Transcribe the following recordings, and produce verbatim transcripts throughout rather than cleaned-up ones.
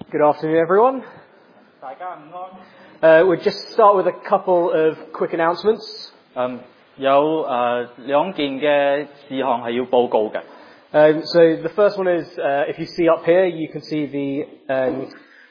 Good afternoon, everyone. 大家午安。 Uh, we'll just start with a couple of quick announcements. 嗯，有誒兩件嘅事項係要報告嘅。 Um, so the first one is, uh, if you see up here, you can see the um,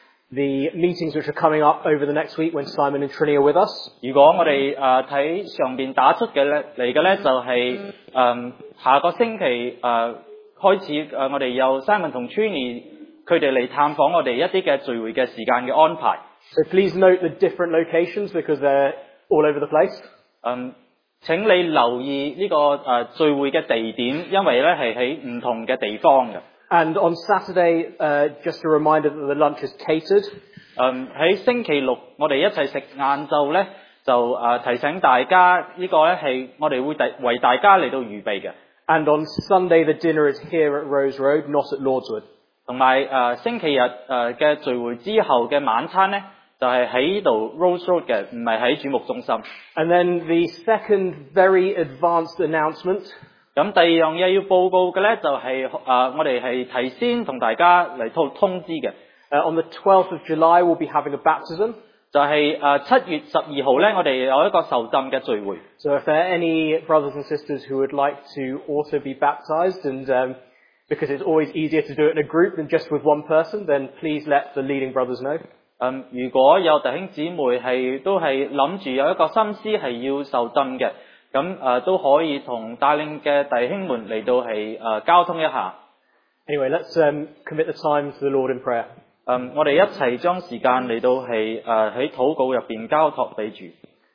the meetings which are coming up over the next week when Simon and Trini are with us. 如果我哋誒睇上邊打出嘅咧嚟嘅咧，就係、是、誒、嗯、下個星期誒、呃、開始誒、呃，我哋有 Simon 同 Trini 佢哋嚟探訪我哋一啲嘅聚會嘅時間嘅安排。 So please note the different locations because they're all over the place. 嗯，請你留意呢、這個誒、呃、聚會嘅地點，因為咧係喺唔同嘅地方嘅。 And on Saturday, uh, just a reminder that the lunch is catered. 嗯，喺星期六我哋一齊食晏晝咧，就誒、呃、提醒大家呢、這個咧係我哋會第為大家嚟到預備嘅。 And on Sunday, the dinner is here at Rose Road, not at Lordswood. 同埋誒星期日誒嘅聚會之後嘅晚餐咧，就係喺呢度 Rose Road 嘅，唔係喺主牧中心。 And then the second very advanced announcement. 咁第二樣嘢要報告嘅咧，就係、是、誒、呃、我哋係提先同大家嚟通通知嘅。 Uh, on the twelfth of July, we'll be having a baptism. 就係誒七月十二號咧，我哋有一個受浸嘅聚會。 So if there are any brothers and sisters who would like to also be baptized, and um, because it's always easier to do it in a group than just with one person, then please let the leading brothers know. 嗯，如果有弟兄姊妹係都係諗住有一個心思係要受浸嘅，咁誒、呃、都可以同帶領嘅弟兄們嚟到係誒、呃、交通一下。 Anyway, let's um, commit the time to the Lord in prayer. 嗯，我哋一齊將時間嚟到係誒喺禱告入邊交託俾主。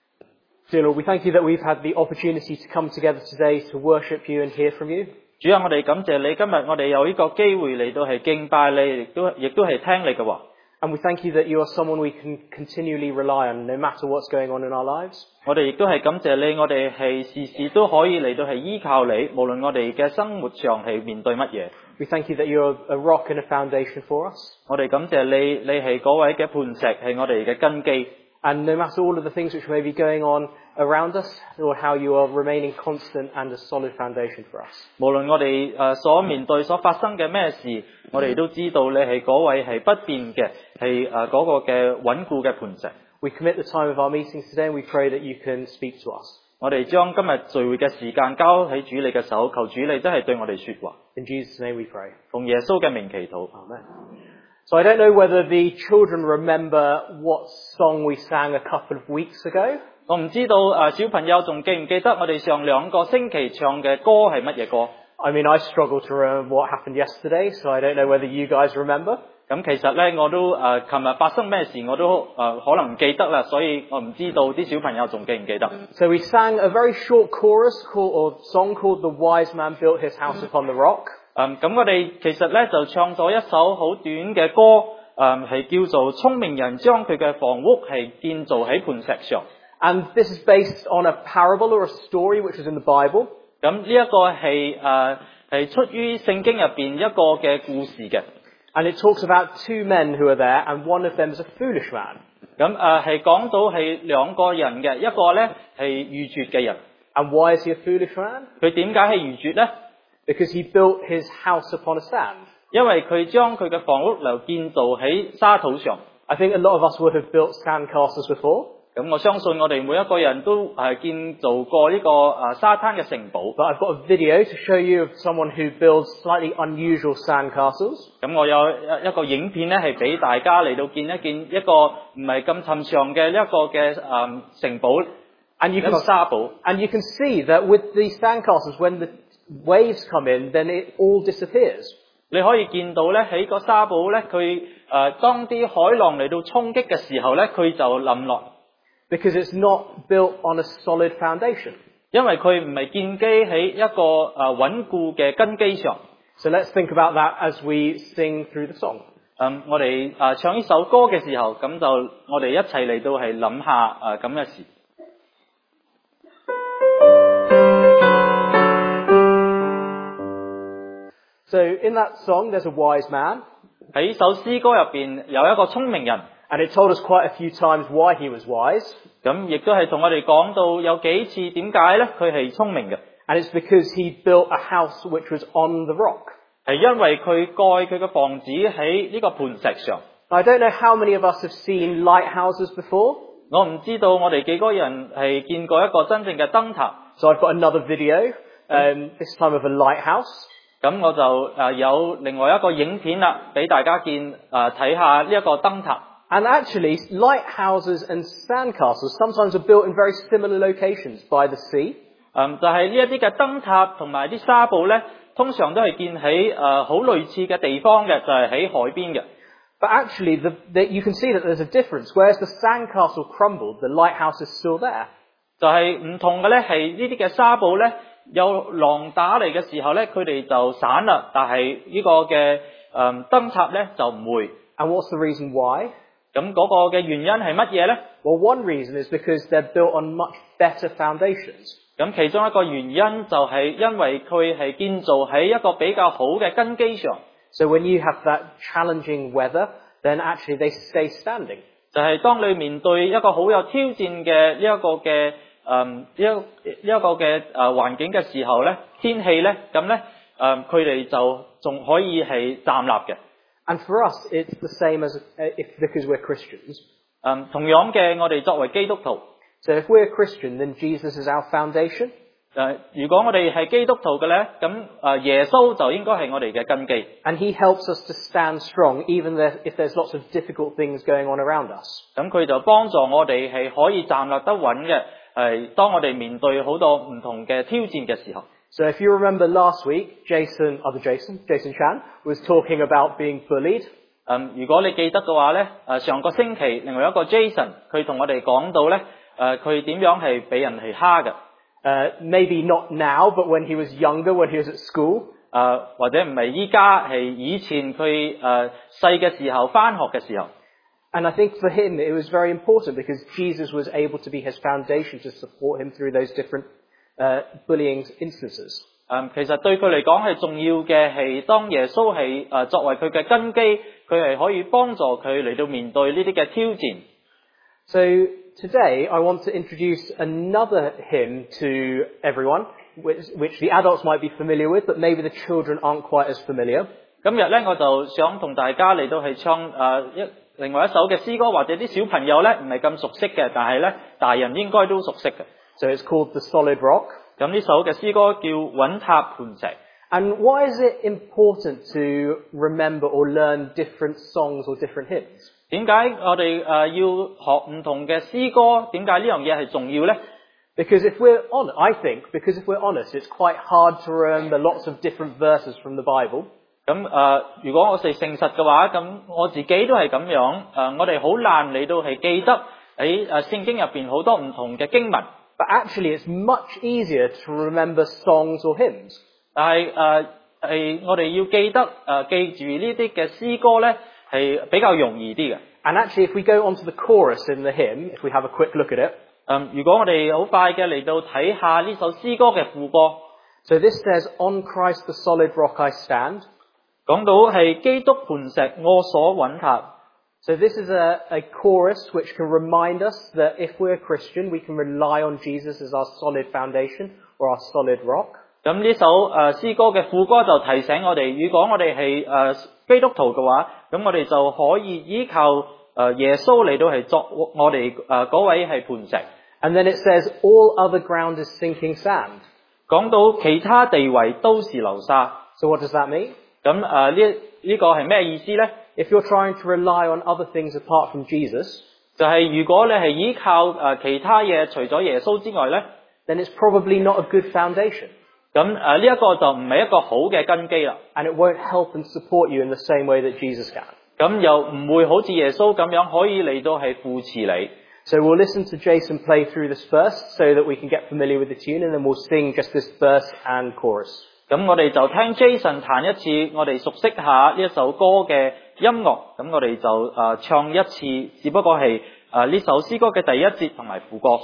Dear Lord, we thank you that we've had the opportunity to come together today to worship you and hear from you. 主啊，我哋感謝你，今日我哋有呢個機會嚟到係敬拜你，亦都亦都係聽你嘅話。 And we thank you that you are someone we can continually rely on, no matter what's going on in our lives. 我哋亦都係感謝你，我哋係時時都可以嚟到係依靠你，無論我哋嘅生活上係面對乜嘢。 We thank you that you are a rock and a foundation for us. 我哋感謝你，你係嗰位嘅磐石，係我哋嘅根基。 And no matter all of the things which may be going on around us, or how you are remaining constant and a solid foundation for us. 無論我哋誒所面對所發生嘅咩事，我哋都知道你係嗰位係不變嘅，係誒嗰個嘅穩固嘅磐石。 We commit the time of our meetings today and we pray that you can speak to us. 我哋將今日聚會嘅時間交喺主你嘅手，求主你真係對我哋說話。 In Jesus' name we pray. 奉耶穌嘅名祈禱。 Amen. So I don't know whether the children remember what song we sang a couple of weeks ago. 我唔知道誒小朋友仲記唔記得我哋上兩個星期唱嘅歌係乜嘢歌？ I mean, I struggle to remember what happened yesterday, so I don't know whether you guys remember. 咁其實咧，我都誒琴日發生咩事我都誒、呃、可能唔記得啦，所以我唔知道啲小朋友仲記唔記得。 So we sang a very short chorus called, or song called The Wise Man Built His House Upon the Rock. 嗯，咁我哋其實咧就唱咗一首好短嘅歌，誒係叫做聰明人將佢嘅房屋係建造喺磐石上。 And this is based on a parable or a story which is in the Bible. 咁呢一個係誒係出於聖經入邊一個嘅故事嘅。 And it talks about two men who are there, and one of them is a foolish man. 咁誒係講到係兩個人嘅，一個咧係愚拙嘅人。 And why is he a foolish man? 佢點解係愚拙咧？ Because he built his house upon a sand. 因為佢將佢嘅房屋樓建造喺沙土上。 I think a lot of us would have built sand castles before. 咁我相信我哋每一個人都係建造過呢個誒沙灘嘅城堡。 But I've got a video to show you of someone who builds slightly unusual sand castles. 咁我有一個影片咧，係俾大家嚟到見一見一個唔係咁尋常嘅一個嘅誒城堡， And you 一 can 個沙堡。 and you can see that with these sand castles, when the waves come in, then it all disappears. 你可以見到咧喺個沙堡咧，佢誒當啲海浪嚟到衝擊嘅時候咧，佢就冧落。 Because it's not built on a solid foundation. 因為佢唔係建基喺一個誒穩固嘅根基上。 So let's think about that as we sing through the song. 嗯，我哋誒唱呢首歌嘅時候，咁就我哋一齊嚟到係諗下誒咁嘅事。 So in that song, there's a wise man. 喺首詩歌入邊有一個聰明人。 And it told us quite a few times why he was wise. 咁亦都係同我哋講到有幾次點解咧佢係聰明嘅。 And it's because he built a house which was on the rock. 係因為佢蓋佢嘅房子喺呢個磐石上。 I don't know how many of us have seen lighthouses before. 我唔知道我哋幾個人係見過一個真正嘅燈塔。 So I've got another video, um, this time of a lighthouse. 咁我就誒有另外一個影片啦，俾大家見誒睇下呢一個燈塔。 And actually, lighthouses and sandcastles sometimes are built in very similar locations by the sea. 嗯，就係呢一啲嘅燈塔同埋啲沙堡咧，通常都係建喺誒好類似嘅地方嘅，就係喺海邊嘅。 But actually, the, the, you can see that there's a difference. Whereas the sandcastle crumbled, the lighthouse is still there. 就係唔同嘅咧，係呢啲嘅沙堡咧，有浪打嚟嘅時候咧，佢哋就散啦，但係呢個嘅誒燈塔咧就唔會。 And what's the reason why? 咁嗰個嘅原因係乜嘢咧？ Well, one reason is because they're built on much better foundations. 咁其中一個原因就係因為佢係建造喺一個比較好嘅根基上。 So when you have that challenging weather, then actually they stay standing. 就係當你面對一個好有挑戰嘅呢一個嘅誒呢一呢一個嘅誒環境嘅時候咧，天氣咧，咁咧誒佢哋就仲可以係站立嘅。 And for us, it's the same as uh, if because we're Christians. 誒同樣嘅，我哋作為基督徒， So if we're Christian, then Jesus is our foundation. 誒如果我哋係基督徒嘅咧，咁誒耶穌就應該係我哋嘅根基。 And he helps us to stand strong even there, if there's lots of difficult things going on around us. 咁佢就幫助我哋係可以站立得穩嘅，係當我哋面對好多唔同嘅挑戰嘅時候。 So if you remember last week, Jason, other Jason, Jason Chan, was talking about being bullied. 嗯，如果你記得嘅話咧，誒上個星期另外一個 Jason 佢同我哋講到咧，誒佢點樣係俾人係蝦嘅。 Uh, maybe not now, but when he was younger, when he was at school. 誒或者唔係依家，係以前佢誒細嘅時候返學嘅時候。 And I think for him it was very important because Jesus was able to be his foundation to support him through those different uh, bullying instances. 嗯，其實對佢嚟講係重要嘅係，當耶穌係誒作為佢嘅根基，佢係可以幫助佢嚟到面對呢啲嘅挑戰。 So today I want to introduce another hymn to everyone, which, which the adults might be familiar with, but maybe the children aren't quite as familiar. 今日咧，我就想同大家嚟到係唱誒一另外一首嘅詩歌，或者啲小朋友咧唔係咁熟悉嘅，但係咧大人應該都熟悉嘅。 So it's called The Solid Rock. 咁呢首嘅詩歌叫穩踏磐石。 And why is it important to remember or learn different songs or different hymns? 點解我哋誒要學唔同嘅詩歌？點解呢樣嘢係重要咧？ Because if we're honest, I think, because if we're honest, it's quite hard to remember lots of different verses from the Bible. 咁誒、呃，如果我哋誠實嘅話，咁我自己都係咁樣。誒、呃，我哋好難嚟到係記得喺誒聖經入邊好多唔同嘅經文。 But actually, it's much easier to remember songs or hymns. 但係誒係我哋要記得誒、呃、記住呢啲嘅詩歌咧，係比較容易啲嘅。 And actually, if we go onto the chorus in the hymn, if we have a quick look at it. 嗯，如果我哋好快嘅嚟到睇下呢首詩歌嘅副歌。 So this says, "On Christ the solid rock I stand." 講到係基督磐石，我所穩踏。 So this is a, a chorus which can remind us that if we're Christian, we can rely on Jesus as our solid foundation or our solid rock. 咁呢首誒詩歌嘅副歌就提醒我哋，如果我哋係誒基督徒嘅話，咁我哋就可以依靠誒耶穌嚟到係作我哋誒嗰位係磐石。 And then it says, "All other ground is sinking sand." 講到其他地位都是流沙。 So what does that mean? 咁誒呢呢個係咩意思咧？ If you're trying to rely on other things apart from Jesus, 就係如果你係依靠誒其他嘢除咗耶穌之外咧， then it's probably not a good foundation. 咁誒呢一個就唔係一個好嘅根基啦。 And it won't help and support you in the same way that Jesus can. 咁又唔會好似耶穌咁樣可以嚟到係扶持你。 So we'll listen to Jason play through this verse so that we can get familiar with the tune, and then we'll sing just this verse and chorus. 咁我哋就聽 Jason 彈一次，我哋熟悉下呢一首歌嘅音樂。咁我哋就誒、呃、唱一次，只不過係誒呢首詩歌嘅第一節同埋副歌。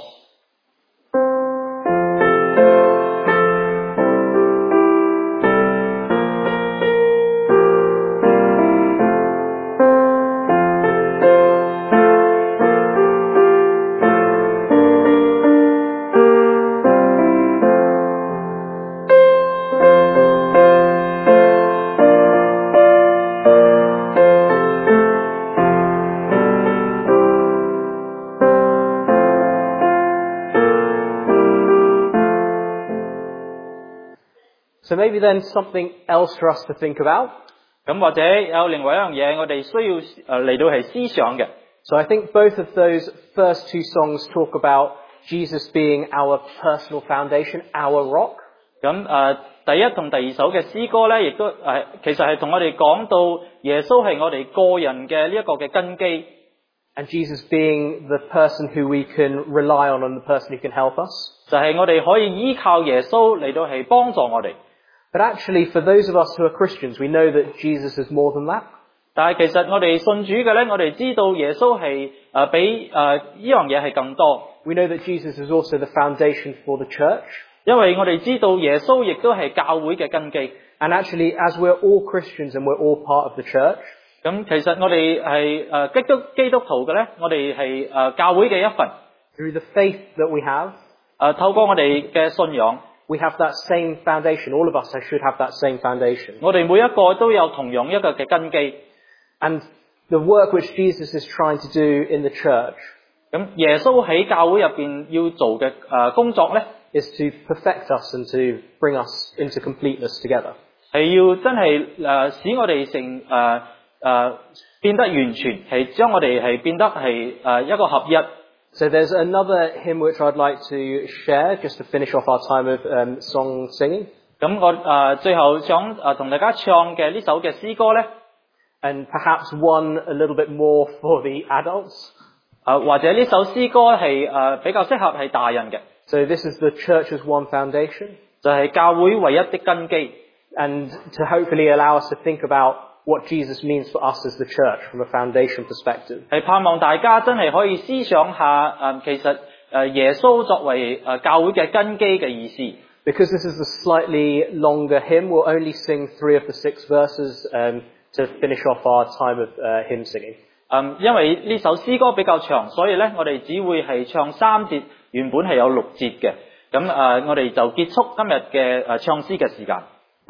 So maybe then something else for us to think about. 咁或者有另外一樣嘢，我哋需要誒嚟到係思想嘅。 So I think both of those first two songs talk about Jesus being our personal foundation, our rock. 咁誒第一同第二首嘅詩歌咧，亦都誒其實係同我哋講到耶穌係我哋個人嘅呢一個嘅根基。 And Jesus being the person who we can rely on and the person who can help us. 就係我哋可以依靠耶穌嚟到係幫助我哋。 But actually, for those of us who are Christians, we know that Jesus is more than that. 但係其實我哋信主嘅咧，我哋知道耶穌係誒比誒呢樣嘢係更多。 We know that Jesus is also the foundation for the church. 因為我哋知道耶穌亦都係教會嘅根基。 And actually, as we're all Christians and we're all part of the church, 咁其實我哋係誒基督基督徒嘅咧，我哋係誒教會嘅一份。 through the faith that we have, 誒透過我哋嘅信仰， we have that same foundation. All of us should have that same foundation. 我哋每一個都有同樣一個嘅根基。 And the work which Jesus is trying to do in the church 咁耶穌喺教會入邊要做嘅誒工作咧， is to perfect us and to bring us into completeness together. 係要真係誒使我哋成誒誒變得完全，係將我哋係變得係誒一個合一。 So there's another hymn which I'd like to share just to finish off our time of um, song singing. 咁我誒最後想誒同大家唱嘅呢首嘅詩歌咧， And perhaps one a little bit more for the adults. 誒或者呢首詩歌係誒比較適合係大人嘅， So this is the church's one foundation. 就係教會唯一的根基。 And to hopefully allow us to think about what Jesus means for us as the church from a foundation perspective. 係盼望大家真係可以思想下誒其實誒耶穌作為誒教會嘅根基嘅意思。 Because this is a slightly longer hymn, we'll only sing three of the six verses um, to finish off our time of uh, hymn singing. 嗯，因為呢首詩歌比較長，所以咧我哋只會係唱三節，原本係有六節嘅。咁誒、呃，我哋就結束今日嘅誒唱詩嘅時間。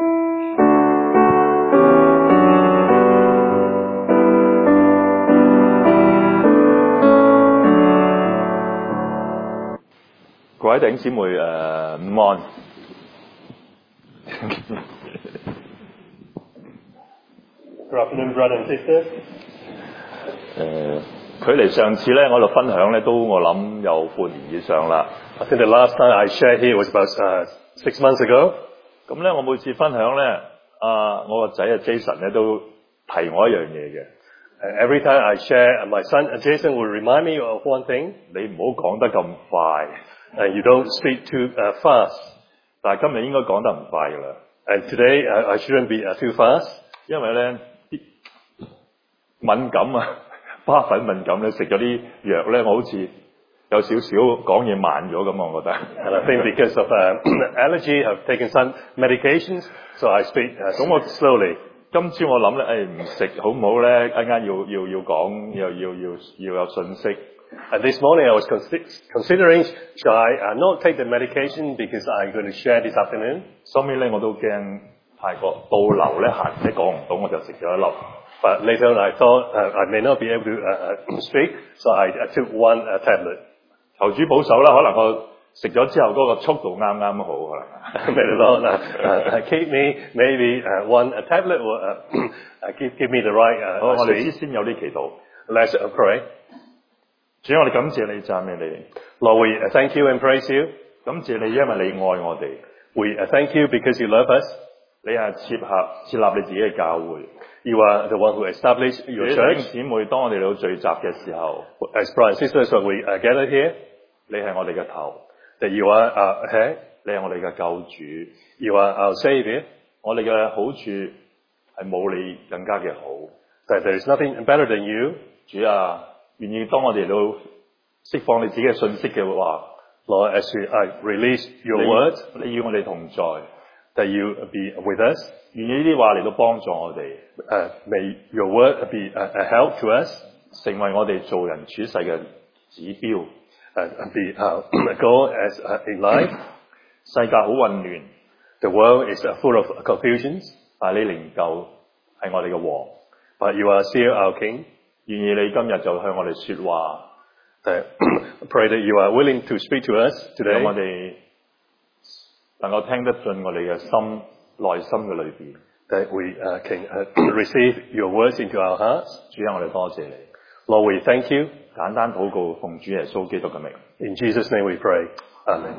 各位弟兄姊妹誒、呃、午安。 Good afternoon, brother and sister. 誒，距離上次咧，我度分享咧，都我諗有半年以上啦。 I think the last time I shared here was about uh, six months ago. 咁咧，我每次分享咧，啊，我個仔啊 Jason 咧都提我一樣嘢嘅。 Uh, every time I share, uh, my son uh, Jason will remind me of one thing. 你唔好講得咁快， And you don't speak too uh, fast. 但係今日應該講得唔快噶啦， And today uh, I shouldn't be uh, too fast. 因為咧啲敏感啊，花粉敏感咧，食咗啲藥咧，我好似有少少講嘢慢咗咁，我覺得。 And I think because of uh, allergy, I've taken some medications, so I speak uh, somewhat slowly. 今朝我諗咧，誒唔食好唔好咧？一陣間要要要講，又要要要有信息。 And this morning I was consi- considering, should I uh, not take the medication because I'm going to share this afternoon? 收尾咧我都驚太過倒流咧，閒者講唔到，我就食咗一粒。 But later on I thought uh, I may not be able to uh, uh, speak, so I, I took one uh, tablet. 求主保守啦，可能我食咗之後嗰個速度啱啱好，可能。 May the Lord uh, uh, keep me, maybe uh, one uh, tablet will uh, uh, give, give me the right uh, 好，我哋 speed. 先先有啲祈禱。 Let's uh, pray. 主，我哋感謝你，讚美你， Lord, we uh, thank you and praise you. 感謝你，因為你愛我哋， We uh, thank you because you love us. 你係設合設立你自己嘅教會。 You are the one who established 如 your 果弟兄 church. 姊妹，當我哋嚟到聚集嘅時候， As brothers and sisters, when we uh, gather here, 你係我哋嘅頭， that you are our head, 你係我哋嘅救主， you are our Savior, 我哋嘅好處係冇你更加嘅好。 that there is nothing better than you. 主啊，願意當我哋嚟到釋放你自己嘅信息嘅話， Lord, as we uh, release your word, 你與我哋同在， that you be with us. 願意呢啲話嚟到幫助我哋， Uh, may your word be a, a help to us, 成為我哋做人處世嘅指標。 uh, and be uh, a goal as uh, in life. 世界好混亂， The world is uh, full of confusions, 但係你仍舊係我哋嘅王。 but you are still our King. 願意你今日就向我哋說話， Uh, pray that you are willing to speak to us 讓我 today, 哋能夠聽得進我哋嘅心， 內心嘅裏邊。 That we uh, can uh, receive your words into our hearts. 主啊，我哋多謝你。 Lord, we thank you. 簡單禱告，奉主耶穌基督嘅名。 In Jesus' name we pray. Amen.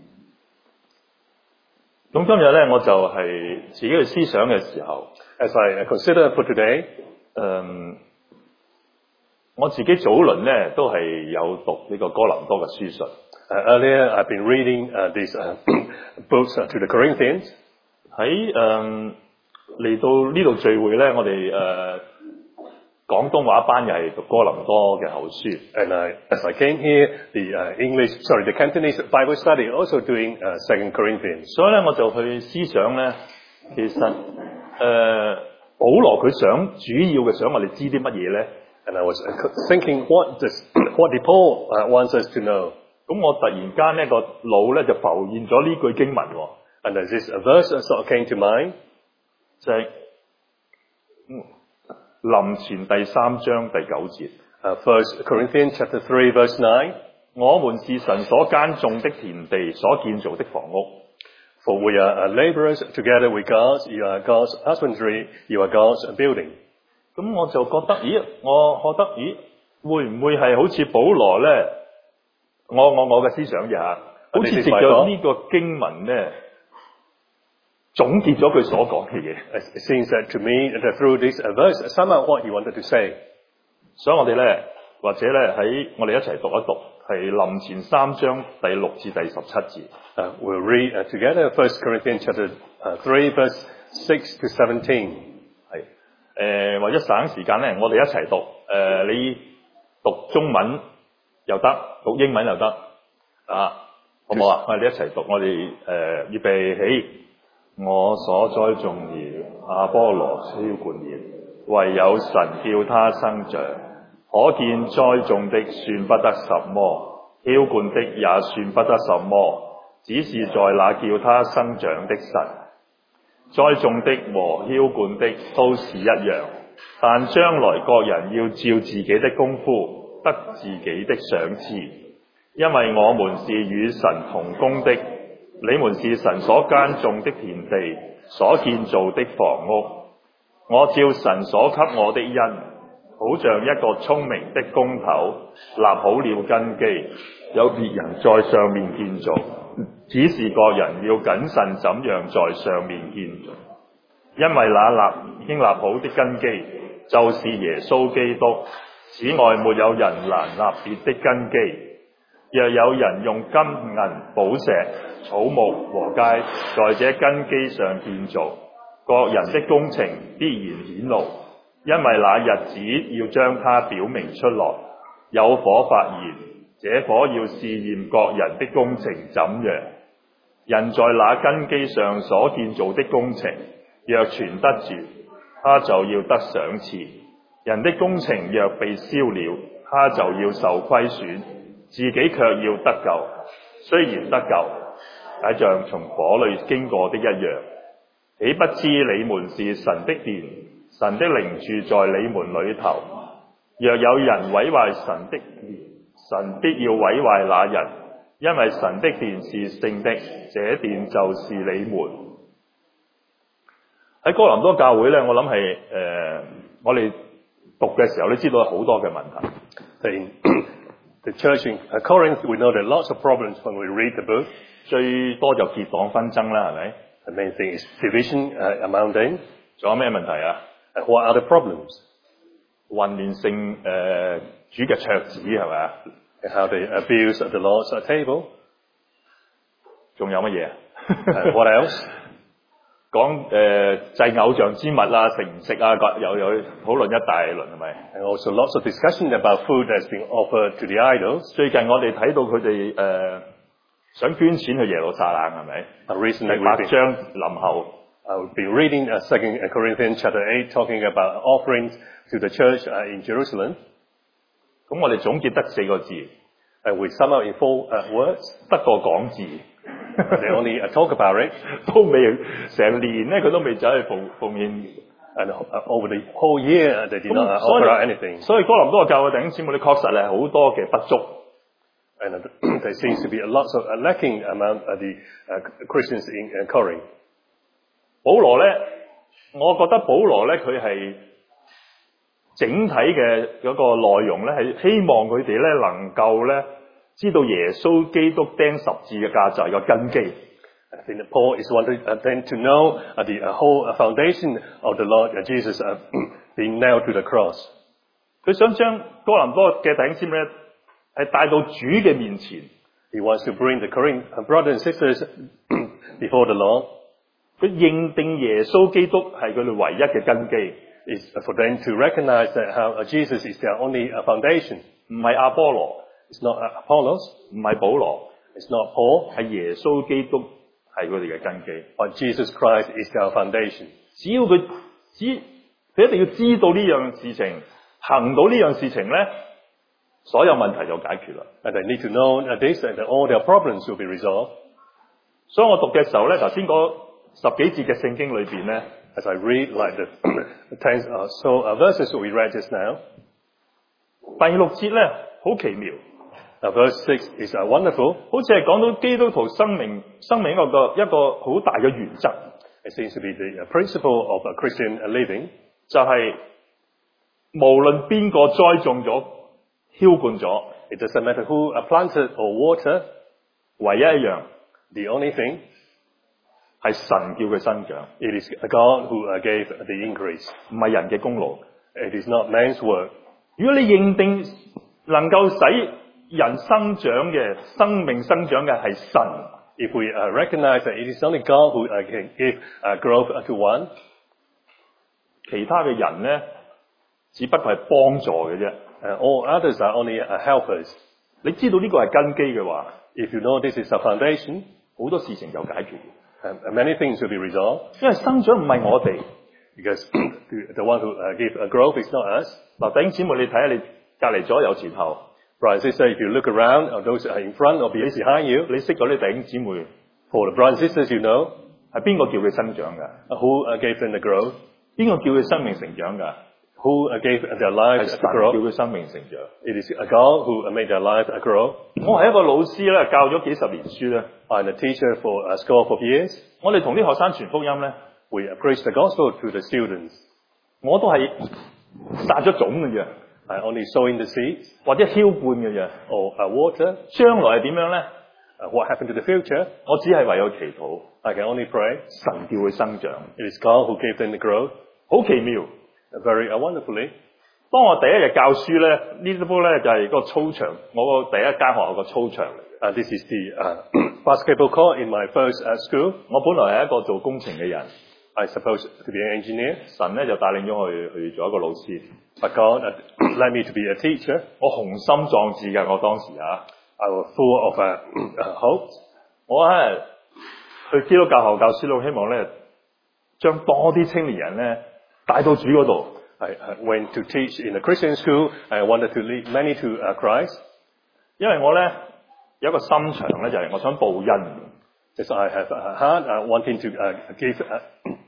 咁今日咧，我就係自己去思想嘅時候 As I consider for today, 誒，我自己早輪咧都係有讀呢個哥林多嘅書信。 uh, earlier I've been reading uh, these uh, books uh, to the Corinthians. 喺誒嚟到呢度聚會咧，我哋誒、呃、廣東話班又係讀哥林多嘅後書。 And I, as I came here, the uh, English, sorry, the Cantonese Bible study also doing uh, Second Corinthians. 所以咧，我就去思想咧，其實誒、呃、保羅佢想主要嘅想我哋知啲乜嘢咧？ And I was thinking, what does what did Paul uh, wants us to know? 咁我突然間呢個腦咧就浮現咗呢句經文喎。 And as this verse sort of came to mind, 就係、嗯、林前第三章第九節。 uh, First Corinthians chapter three verse nine. 我們是神所耕種的田地，所建造的房屋。 For we are uh, laborers together with God. You are God's husbandry. You are God's building. 咁我就覺得，咦，我覺得，咦，會唔會係好似保羅咧？我我我嘅思想啫嚇，好似藉咗呢個經文咧，總結咗佢所講嘅嘢。 It seems that to me that through this verse, somehow what he wanted to say. 所以我哋咧，或者咧喺我哋一齊讀一讀，係林前三章第六至第十七節。 Uh, we'll read uh, together First Corinthians chapter uh, three verse six to seventeen. 係誒，為咗省時間咧，我哋一齊讀。誒、呃，你讀中文又得，讀英文又得，啊，好唔好啊？我哋一齊讀，我哋誒、呃、預備起。我所栽種的，阿波羅澆灌的，唯有神叫他生長。可見栽種的算不得什麼，澆灌的也算不得什麼，只是在那叫他生長的神。栽種的和澆灌的都是一樣，但將來各人要照自己的功夫得自己的賞賜，因為我們是與神同工的。你們是神所耕種的田地，所建造的房屋。我照神所給我的恩，好像一個聰明的工頭，立好了根基，有別人在上面建造，只是各人要謹慎怎樣在上面建造。因為那立已經立好的根基，就是耶穌基督。此外沒有人難立別的根基。若有人用金銀寶石草木和秸在這根基上建造，各人的工程必然顯露，因為那日子要將它表明出來。有火發現，這火要試驗各人的工程怎樣。人在那根基上所建造的工程，若存得住，他就要得賞賜；人的工程若被燒了，他就要受虧損，自己卻要得救。雖然得救，也像從火裏經過的一樣。豈不知你們是神的殿，神的靈住在你們裏頭。若有人毀壞神的殿，神必要毀壞那人，因為神的殿是聖的，這殿就是你們。喺哥林多教會咧，我諗係誒，我哋讀嘅時候，你知道好多嘅問題。 The church in Corinth, we know there are lots of problems when we read the book. 最多就結黨紛爭啦，係咪？ The main thing is division uh, among them. 仲有咩問題啊？ And what are the problems? 混亂性誒、呃、主嘅桌子係咪啊？ And how they abuse the Lord's table. 仲有乜嘢？ And what else? 講誒祭偶像之物啊，食唔食啊？又有討論一大輪係咪？ And also lots of discussion about food that's been offered to the idols. 最近我哋睇到佢哋誒想捐錢去耶路撒冷係咪？ Recently, 第八章臨後 I've been reading uh, Second Corinthians chapter eight, talking about offerings to the church uh, in Jerusalem. 咁我哋總結得四個字， And we sum up in four uh, words. 得個講字。 They only uh, talk about it. 都未成年咧，佢都未走去奉奉獻。 And uh, over the whole year, uh, they did not uh, offer out anything. 所以哥林多嘅教會弟兄姊妹，你確實係好多嘅不足。 And uh, there seems to be a lot of uh, lacking among uh, the uh, Christians in uh, Corinth. 保羅咧，我覺得保羅咧佢係整體嘅嗰個內容咧，係希望佢哋咧能夠咧知道耶穌基督釘十字嘅價值嘅根基。 I think that Paul is wanting uh, them to know uh, the uh, whole uh, foundation of the Lord uh, Jesus uh, being nailed to the cross. 佢想將哥林多嘅弟兄姊妹咧係帶到主嘅面前。 He wants to bring the Corinth uh, brothers and sisters before the Lord. 佢認定耶穌基督係佢哋唯一嘅根基。 It's for them to recognize that how uh, Jesus is their only uh, foundation. 唔係阿波羅， It's not uh, Apollos. 唔係保羅， It's not Paul. 係耶穌基督係佢哋嘅根基。 But Jesus Christ is their foundation. 只要佢只佢一定要知道呢樣事情，行到呢樣事情咧，所有問題就解決啦。 And they need to know uh, this and that all their problems will be resolved. 所以我讀嘅時候咧，頭先嗰十幾節嘅聖經裏邊咧， As I read like the, the ten uh, so uh, verses we read just now, 第六節咧好奇妙。 uh, verse six is uh, wonderful. 好似係講到基督徒生命生命一個一個好大嘅原則， It seems to be the uh, principle of a Christian uh, living. 就係、是、無論邊個栽種咗、澆灌咗， It doesn't matter who uh, planted or water. 唯一一樣 The only thing, 係神叫佢生長， it is God who uh, gave the increase. 唔係人嘅功勞。 It is not man's work. 如果你認定能夠使人生長嘅生命生長嘅係神， If we uh, recognize that it is only God who uh, can give uh, growth to one, 其他嘅人咧，只不過係幫助嘅啫。 uh, all others are only uh, helpers. 你知道呢個係根基嘅話， If you know this is a foundation, 好多事情就解決。 um, many things will be resolved. 因為生長唔係我哋。 Because the, the one who uh, give uh, growth is not us. 嗱，弟兄姊妹，你睇下你隔離左右前後， Brothers and sisters, if you look around, or those are in front or behind you, 你識嗰啲弟兄姊妹 for the brothers and sisters you know, 係邊個叫佢生長㗎？ uh, who uh, gave them the growth, 邊個叫佢生命成長㗎？ who uh, gave their 係 lives 神 to 叫 grow. 佢生命成長。 It is uh, God who uh, made their lives uh, grow. 我係一個老師咧，教咗幾十年書咧， I'm a teacher for a score of years. 我哋同啲學生傳福音咧， We uh, preach the gospel to the students. 我都係撒咗種嘅啫， I only sow in the seeds 或者澆灌嘅啫。 or uh, water. 將來係點樣咧？ Uh, what happened to the future? 我只係唯有祈禱， I can only pray. 神叫佢生長， It is God who gave them the growth. 好奇妙。 Uh, very uh, wonderfully. 當我第一日教書咧，呢度咧就係個操場，我個第一間學校個操場嚟嘅。 Uh, this is the uh, basketball court in my first uh, school. 我本來係一個做工程嘅人， I supposed to be an engineer, 神咧就帶領咗我去去做一個老師。 but God uh, led me to be a teacher. 我雄心壯志嘅，我當時啊， I was full of uh, uh, hope. 我咧去基督教學校教書咯，希望咧將多啲青年人咧帶到主嗰度。 I uh, went to teach in a Christian school. I wanted to lead many to uh, Christ. 因為我咧有一個心腸咧，就係、是、我想報恩。 Yes, I have a heart uh, wanting to uh, give, uh,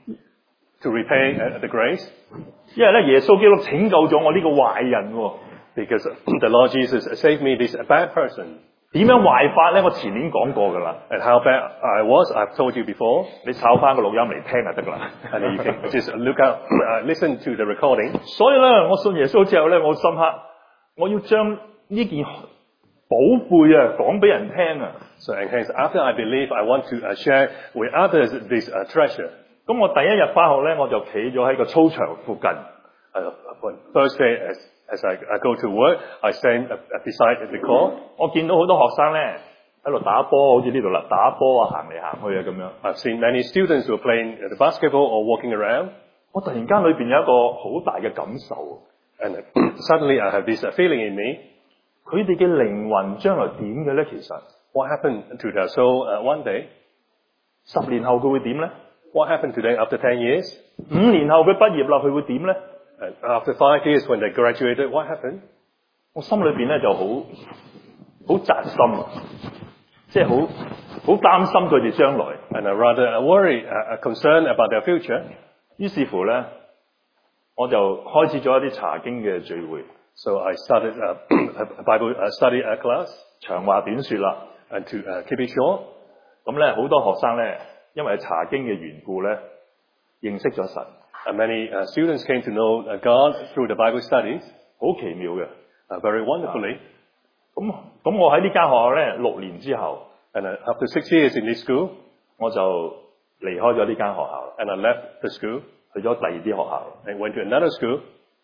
to repay uh, the grace. 因為咧耶穌基督拯救咗我呢個壞人喎。 Because the Lord Jesus saved me, this bad person. 點樣壞法咧？我前年講過㗎啦。 And how bad I was, I've told you before. 你抄翻個錄音嚟聽就得㗎啦。 And you can just look out, uh, listen to the recording. 所以咧，我信耶穌之後咧，我深刻，我要將呢件寶貝啊講俾人聽啊。 So and hence, after I believe, I want to uh, share with others this uh, treasure. 咁我第一日翻學咧，我就企咗喺個操場附近。 Uh, on first day, as, as I, I go to work, I stand uh, beside the court. 我見到好多學生咧喺度打波，好似呢度啦，打波啊，行嚟行去啊咁樣。 I've seen many students who are playing the basketball or walking around. 我突然間裏邊有一個好大嘅感受， And uh, suddenly I have this uh, feeling in me. 佢哋嘅靈魂將來點嘅咧？其實 What happened to their soul uh, one day? 十年後佢會點咧？ What happened to them after ten years? 五年後佢畢業啦，佢會點咧？ And after five years when they graduated, what happened? 我心裏邊咧就好好扎心啊，即係好好擔心佢哋將來。 And I rather worry, uh, concerned about their future. 於是乎咧，我就開始咗一啲查經嘅聚會。 So I started uh, a Bible uh, study uh, class. 長話短説啦， And to uh, keep it short, 咁咧好多學生咧，因為查經嘅緣故咧， 認識咗神， And many uh, students came to know uh, God through the Bible studies, 好奇妙嘅。 uh, very wonderfully. 咁咁我喺呢間學校咧六年之後， And uh, after six years in this school, 我就離開咗呢間學校， and I left the school 去咗第二啲學校。 and went to another school.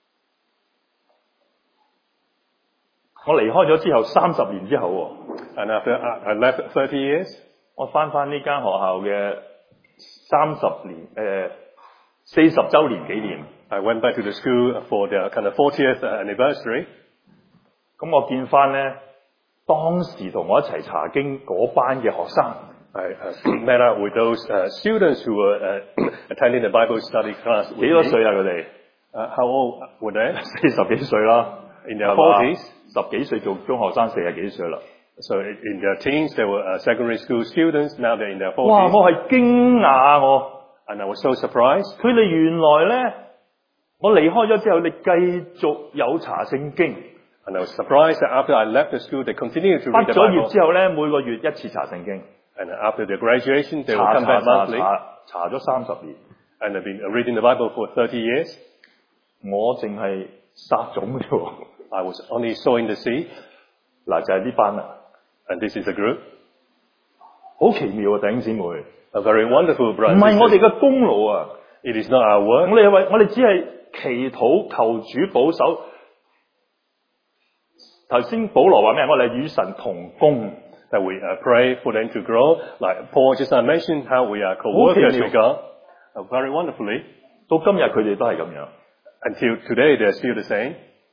我離開咗之後三十年之後喎， And after I, I left thirty years, 我翻翻呢間學校嘅三十年誒四十週年紀念。 I went back to the school for the kind of fortieth anniversary. 咁我見翻咧當時同我一齊查經嗰班嘅學生， I uh, met up with those uh, students who were uh, attending the Bible study class. with 幾多 me. 歲啊佢哋？ Uh, how old were they? 四十幾歲啦， In their 係嘛 forties. 十幾歲做中學生，四十幾歲啦。 So in in their teens, they were uh, secondary school students. Now they're in their 哇！ forties. 我係驚訝我， And I was so surprised. 佢哋原來咧，我離開咗之後，你繼續有查聖經。 And I was surprised that after I left the school, they continued to 畢 read the 咗業 Bible. 之後咧，每個月一次查聖經， And after their graduation, they 查 will come 查 back 查 monthly. 查查咗三十年， And they've been reading the Bible for thirty years. 我淨係撒種嘅啫喎。 I was only sowing the seed. 嗱就係呢班啦， And this is a group. 好奇妙啊！弟兄姊妹，唔 A very wonderful brother. 係我哋嘅功勞啊！ It is not our 我 work. 哋係為我哋只係祈禱求主保守。頭先保羅話咩？我哋與神同工。 That we uh, pray for them to grow. Like Paul just uh, mentioned how we are co-workers Okay. with God. Uh, very wonderfully. 到今日佢哋都係咁樣。 Until today, they're still the same.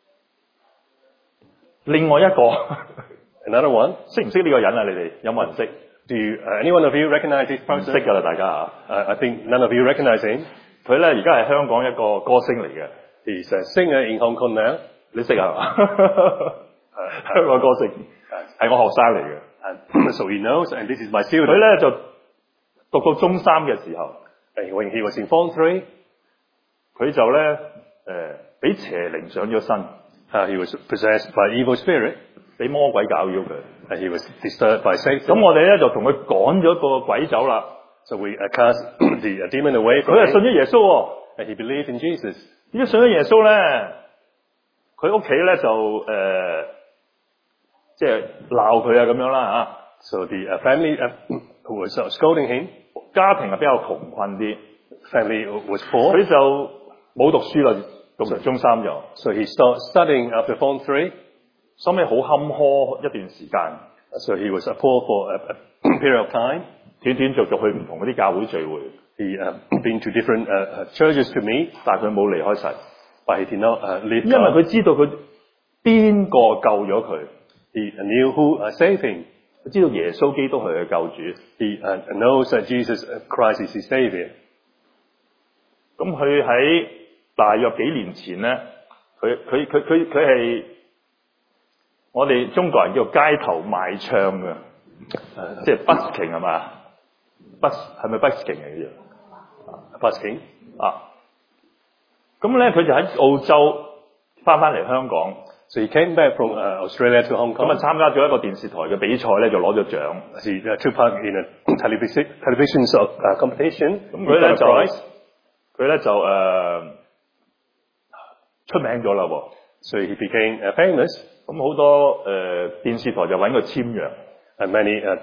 另外一個 Another one. 識唔識呢個人啊？你哋有冇人識？ Do you, uh, any one of you recognize this 唔 person? 識㗎啦，大家啊！ Uh, I think none of you recognize him. 佢咧而家係香港一個歌星嚟嘅， He's a singer in Hong Kong now. 你識啊？係嘛？香港歌星係我學生嚟嘅。 And so he knows, and this is my 佢 student. 咧就讀到中三嘅時候， And when he was in Form three, 佢就咧誒俾邪靈上咗身， uh, he was possessed by evil spirit, 俾魔鬼搞擾佢。 and he was disturbed by 咁 Satan. 我哋咧就同佢趕咗個鬼走啦。 So we uh, cast the uh, demon away 佢 from 係信 him, 咗耶穌喎。 and he believed in Jesus. 點解信咗耶穌咧？佢屋企咧就誒，即係鬧佢啊咁樣啦嚇。 So the uh, family uh, who was uh, scolding him, 家庭係比較窮困啲， family was poor. 佢就冇讀書啦，讀完中三就， So he started studying after Form three. 收尾好坎坷一段時間， So he was uh, poor for a, a period of time. 斷斷續續去唔同嗰啲教會聚會， He uh, been to different uh, uh, churches to meet, 但係佢冇離開神， but he did not uh, leave 因為 God. 佢知道佢邊個救咗佢， He uh, knew who uh, saved him. 佢知道耶穌基督係佢嘅救主。 He uh, knows that Jesus Christ is his Savior. 咁佢喺大約幾年前咧，佢佢佢佢佢係我哋中國人叫做街頭賣唱嘅，誒即係 busking 係嘛？bus 係咪 busking 嚟嘅？ Busking. 啊，咁咧佢就喺澳洲翻翻嚟香港， So he came back from uh, Australia to Hong 咁啊 Kong. 參加咗一個電視台嘅比賽咧，就攞咗獎。 He uh, took part in a television television sort of, uh, competition. 咁 He 佢 got 咧 a 就 prize. 佢咧就誒、呃、出名咗啦喎。 So he became uh, famous, 咁好多誒、呃、電視台就揾佢簽約， and many uh,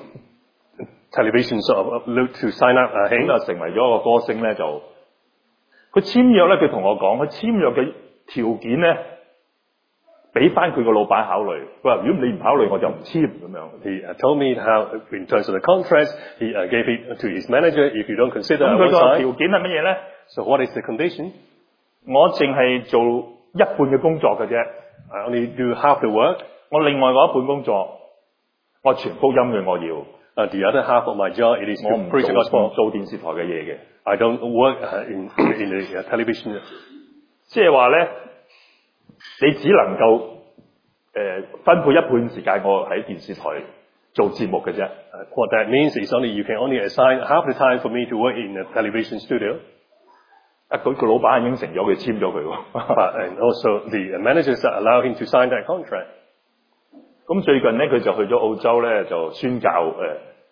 television sort of look to sign up uh, 咁 him. 就成為咗一個歌星咧。就佢簽約咧，佢同我講，佢簽約嘅條件咧，俾翻佢個老闆考慮。佢話：如果你唔考慮，我就唔簽咁樣。 He uh, told me how, in terms of the contract, he uh, gave it to his manager. If you don't consider 咁 our 佢個 side, 條件係乜嘢咧？ so what is the condition? 我淨係做一半嘅工作嘅啫， I only do half the work. 我另外嗰一半工作，我傳福音嘅我要， Uh, the other half of my job, it is 我 to 唔 preach the 做唔 gospel. 做電視台嘅嘢嘅。 I don't work uh, in, in the uh, television. 即係話咧，你只能夠誒、呃、分配一半時間我喺電視台做節目嘅啫。 Uh, what that means is only you can only assign half the time for me to work in a television studio. 啊，佢佢老闆係應承咗佢簽咗佢喎。 But, and also the managers that allow him to sign that contract. 咁最近咧，佢就去咗澳洲咧，就宣教誒、呃，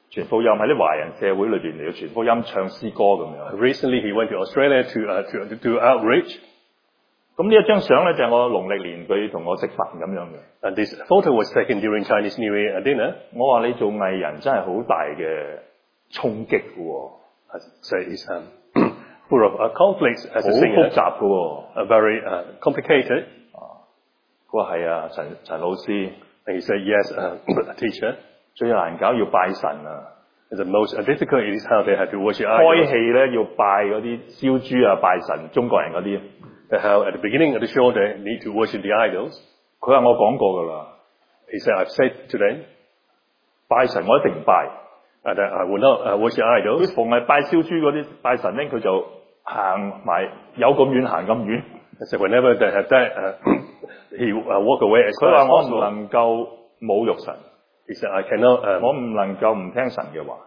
傳福音喺啲華人社會裏邊嚟到傳福音、唱詩歌咁樣。 Recently, he went to Australia to uh, to, to do outreach. 咁呢一張相咧就係我農曆年佢同我食飯咁樣嘅。 And this photo was taken during Chinese New Year dinner. 我話你做藝人真係好大嘅衝擊嘅喎。 So it's um, full of uh, conflicts as 好 a 複 singer. 雜嘅喎。 Uh, very uh, complicated. 佢話係啊，陳陳老師。 And he said, yes, uh, a teacher. 最難搞要拜神啊。 The most difficult is how they have to worship 開 idols. 戲咧要拜嗰啲燒豬啊，拜神，中國人嗰啲。 And how at the beginning of the show they need to worship the idols. 佢話我講過㗎啦。 He said, I've said to them, 拜神我一定唔拜。 uh, that I will not uh, worship idols. 佢逢係拜燒豬嗰啲拜神咧，佢就行埋有咁遠行咁遠。 So whenever they have that, uh, he uh, walk away as 佢 far 話 as 我唔 possible. 能夠侮辱神。 He said, I cannot, um, 我唔能夠唔聽神嘅話。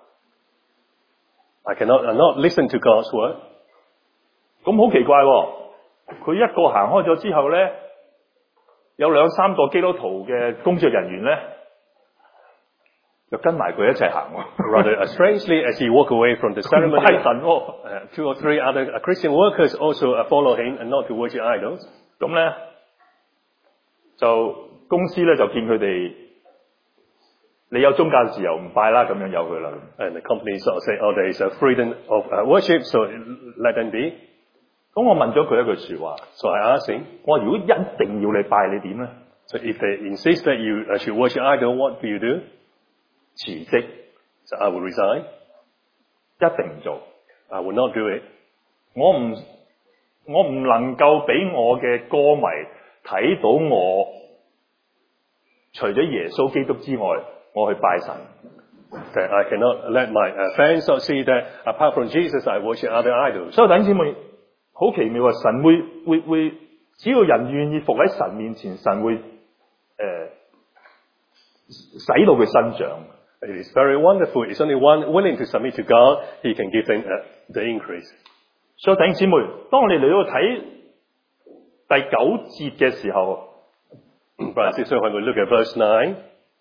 I cannot uh, not listen to God's word. 咁好奇怪喎！佢一個行開咗之後咧，有兩三個基督徒嘅工作人員咧，就跟埋佢一齊行喎。 Rather uh, strangely, as he walked away from the 拜 ceremony, 神喎。 uh, two or three other uh, Christian workers also uh, follow him and not to worship idols. 咁咧就公司咧就見佢哋，你有宗教自由唔拜啦，咁樣由佢啦。 And the company sort of say, oh, there is a freedom of uh, worship, so let them be. 咁我問咗佢一句説話， So I asked him, 我話如果一定要你拜，你點咧？ so if they insist that you uh, should worship idol, what do you do? 辭職， So I will resign. 一定唔做。 I will not do it. 我唔我唔能夠俾我嘅歌迷睇到我除咗耶穌基督之外，我去拜神。 That I cannot let my uh, fans not see that apart from Jesus, I worship other idols. 所以弟兄姊妹好奇妙啊！神會會會，只要人願意服喺神面前，神會誒、呃、使到佢生長。 It is very wonderful. It's only one willing to submit to God, He can give them uh, the increase. 所以弟兄姊妹，當我哋嚟到睇第九節嘅時候， But sister, when we look at verse nine,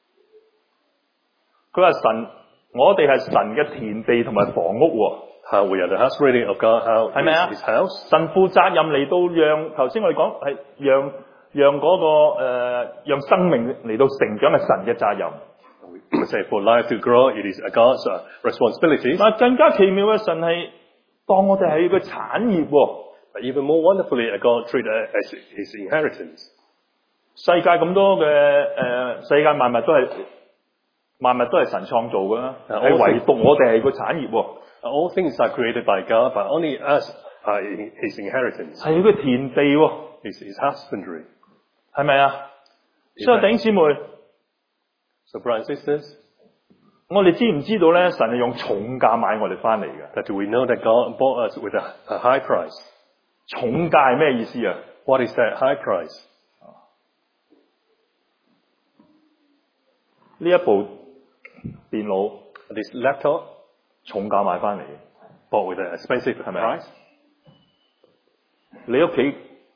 佢話神，我哋係神嘅田地同埋房屋喎。 how we are the house reading of God, how 係咪啊？ is His house. 神負責任嚟到讓頭先我哋講係讓讓嗰、那個誒、呃、讓生命嚟到成長係神嘅責任。 We say for life to grow, it is God's uh, responsibility. 但係更加奇妙嘅神係當我哋係個產業喎。 But even more wonderfully, God treat us as His inheritance. 世界咁多嘅誒、呃、世界萬物都係萬物都係神創造㗎啦，係唯獨我哋係個產業喎。 All things are created by God, but only us are His inheritance. 係佢田地喎， His, his husbandry. 係咪啊？所以弟兄姊妹， So, brothers and sisters, 我哋知唔知道咧？神係用重價買我哋翻嚟嘅。 that we know that God bought us with a, a high price. 重價係咩意思啊？ What is that high price? 呢一部電腦 This laptop 重價買翻嚟嘅， bought with an expensive 係咪啊 price. 你屋企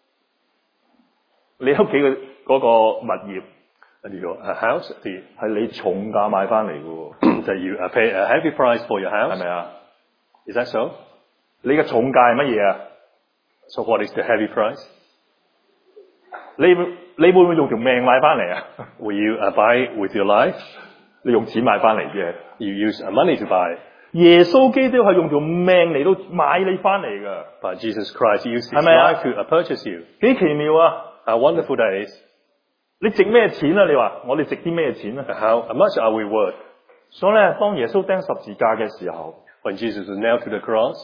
你屋企嘅嗰個物業 And your a house, the, 係你重價買翻嚟嘅喎， that you uh, pay a heavy price for your 係 house. 咪啊？ Is that so? 你嘅重價係乜嘢啊？ So what is the heavy price? 你你會唔會用條命買翻嚟啊？ Will you uh, buy with your life? 你用錢買翻嚟啫。 You use uh, money to buy. 耶穌基督係用條命嚟到買你翻嚟㗎， But Jesus Christ used His 係咪啊？ life to uh, purchase you. 幾奇妙啊！ How wonderful that is. 你值咩錢啊？你話我哋值啲咩錢啊？ How much are we worth? 所以咧，當耶穌釘十字架嘅時候， When Jesus was nailed to the cross,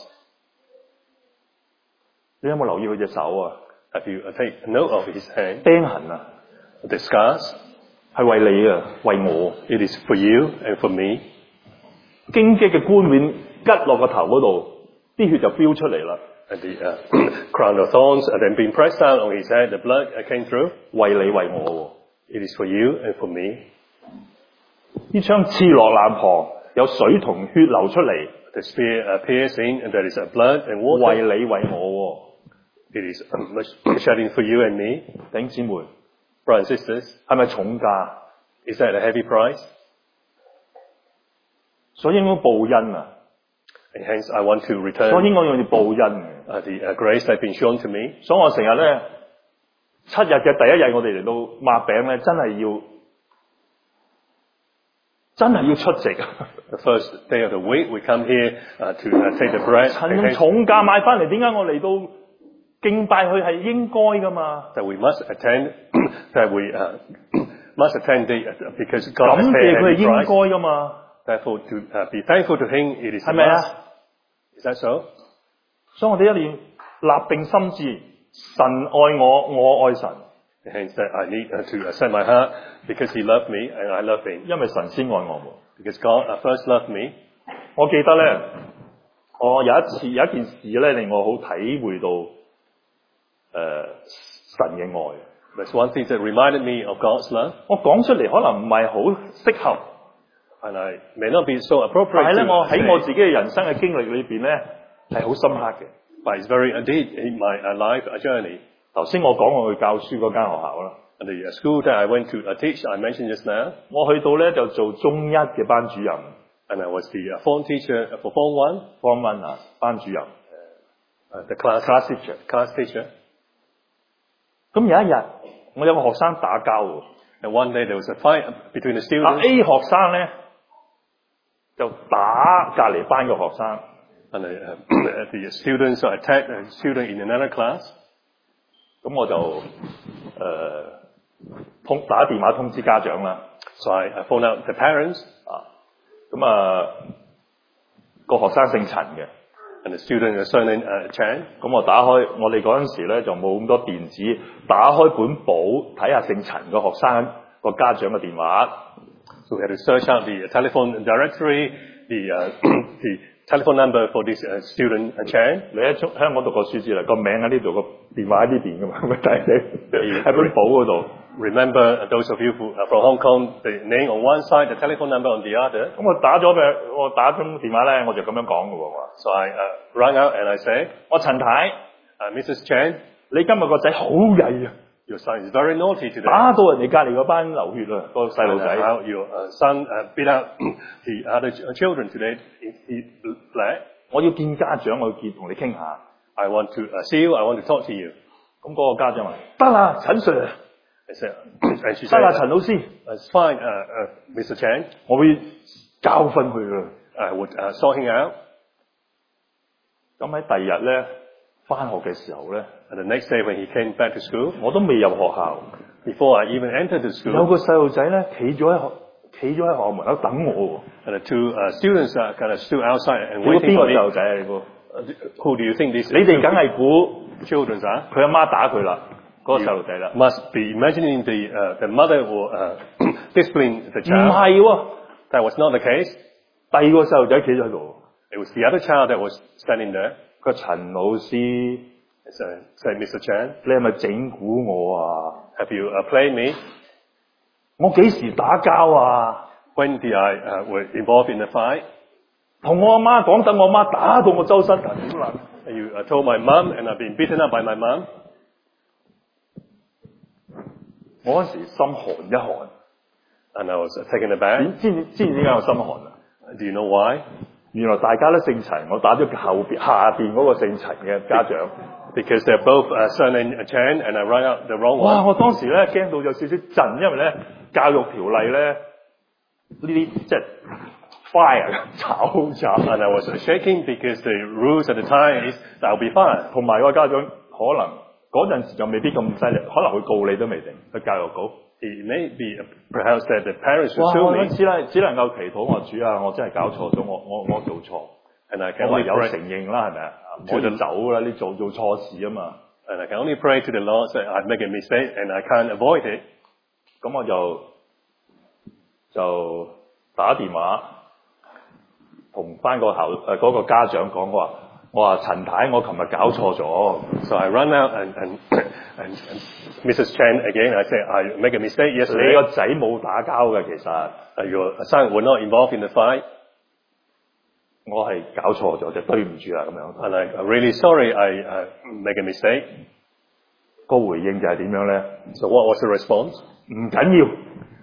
你有冇留意佢隻手啊？ have you uh, take note of His hand? 釘痕啊， The scars, 係為你啊，為我。 it is for you and for me. 荊棘嘅冠冕拮落個頭嗰度，啲血就飆出嚟啦。 And the uh, crown of thorns and then being pressed down on His head, the blood uh, came through. 為你為我 It is for you and for me. 喎，呢槍刺落肋旁，有水同血流出嚟， The spear uh, piercing, and there is uh, blood and water. 為你為我 It is uh, much shedding for you and me. 喎，弟兄姊妹， Brothers and sisters, 係咪重價？ is that a heavy price? 所以應該報恩啊， And hence I want to 所以 return 應該用報恩嘅。 uh, the uh, grace that has been shown to me. 所以我成日咧七日嘅第一日，我哋嚟到擘餅咧，真係要真係要出席啊！ The first day of the week, we come here uh, to uh, take the bread. 陳用重價買翻嚟，點解我嚟到敬拜佢係應該噶嘛？ That we must attend, that we uh, must attend the, uh, because God 感 has 謝 paid 佢係 any 應 price. 該噶嘛？ Therefore, to uh, be thankful to Him, it is a 係咪啊？ must. Is that so? 所以我哋一定要立定心志，神愛我，我愛神， Hence, that I need uh, to uh, set my heart because He loved me and I love Him. 因為神先愛我們。 Because God uh, first loved me. 我記得咧，我有一次有一件事咧，令我好體會到誒、呃、神嘅愛。 That's one thing that reminded me of God's love. 我講出嚟可能唔係好適合， And I may not be so 但 appropriate 係咧， to 我喺我 say, 自己嘅人生嘅經歷裏邊咧，係好深刻嘅。 but it's very indeed in my uh, life uh, journey. 頭先我講我去教書嗰間學校啦， And the uh, school that I went to uh, teach, I mentioned just now, 我去到咧就做中一嘅班主任 and I was the uh, form teacher for Form one, ，Form One 啊，班主任 uh, the class, class teacher。 class teacher. 咁有一日，我有個學生打交喎， And one day there was a fight between the 啊 students, A 學生咧就打隔離班嘅學生。 and the, uh, the students attacked a student in another class. 咁我就誒、呃、通打電話通知家長啦。 So I, I phoned out the parents, 啊，咁啊個學生姓陳嘅， and the student was surname uh, Chan. 咁我打開我哋嗰陣時咧就冇咁多電子，打開本簿睇下姓陳個學生個家長嘅電話。 So we had to search out the telephone directory, the, uh, the telephone number for this uh, student uh, Chan. 你喺中香港讀過書知啦，個名喺呢度，個電話喺呢邊噶嘛，咪睇你喺本簿嗰度。 Remember, uh, those of you who are from Hong Kong, the name on one side, the telephone number on the other. 咁我打咗俾我打通電話咧，我就咁樣講嘅喎。 So I uh, rang out and I said, 我陳太， uh, Missus Chan, 你今日個仔好曳啊， your son is very naughty today. 打到人哋隔離嗰班流血啊，個細路 And, 仔。 uh, how your uh, son uh, beat out the other ch- children today. He, he black. 我要見家長，我要見同你傾下。 I want to uh, see you. I want to talk to you. 咁嗰個家長話：得啦，陳 Sir， I said, and she 得 said, 啦， uh, 陳老師， it's fine, uh, uh, Mister Chan. 我會教訓佢噶。 I would uh, sort him out. 咁喺第二日咧，翻學嘅時候咧， And the next day when he came back to school, 我都未入學校， before I even entered the 有 school, 個細路仔咧企咗喺學，企咗喺學校門口等我 and the two uh, students uh, kind of stood outside 喎。 and 你估 waiting 邊 for 個細路 me. 仔啊？你估？ Uh, who do you think these 你哋梗係估 children are? 佢阿媽打佢啦，嗰、個細路仔啦。 Must be imagining the uh, the mother will uh, discipline the 唔 child. 係喎， That was not the case. 第二個細路仔企咗喺度。 It was the other child that was standing there. 佢話陳老師， So, said Mister Chan, 你係咪整蠱我啊？ have you uh, played me? 我幾時打交啊？ When did I uh, were involved in a fight? 同我阿媽講，等我阿媽打到我周身痕點啦。 And you uh, told my mom, and I've been beaten up by my mom. 我嗰時心寒一寒， And I was uh, taken aback. 知唔知知唔知點解我心寒啊？ Do you know why? 原來大家都姓陳，我打咗後邊下邊嗰個姓陳嘅家長。 Because they're both uh, surname Chan, and I rang out the wrong 哇！ one. 我當時咧驚到有少少震，因為咧教育條例咧呢啲即係 fire 炒炒， And I was uh, shaking because the rules at the time is that I'll be fired. 同埋個家長可能嗰陣時就未必咁犀利，可能會告你都未定，去教育局。 It may be uh, perhaps that the parents will 哇！ sue 我 me, 只能只能夠祈禱我主啊，我真係搞錯咗，我我我做錯， and I can 我唯 only 有 pray. 承認啦，係咪啊？唔可以走啦，你做做錯事啊嘛。 And I can only pray to the Lord that I make a mistake and I can't avoid it. 咁我就就打電話同翻個校誒嗰個家長講，我話我話陳太，我琴日搞錯咗。 So I run out and, and, and, and Missus Chan again, I said, I make a mistake 你 yesterday. 個仔冇打交嘅，其實 Uh, your son were not involved in the fight. 我係搞錯咗，就對唔住啦咁樣。 And I, I'm really sorry I uh, make a mistake. 個回應就係點樣咧？ So what was the response? 唔緊要，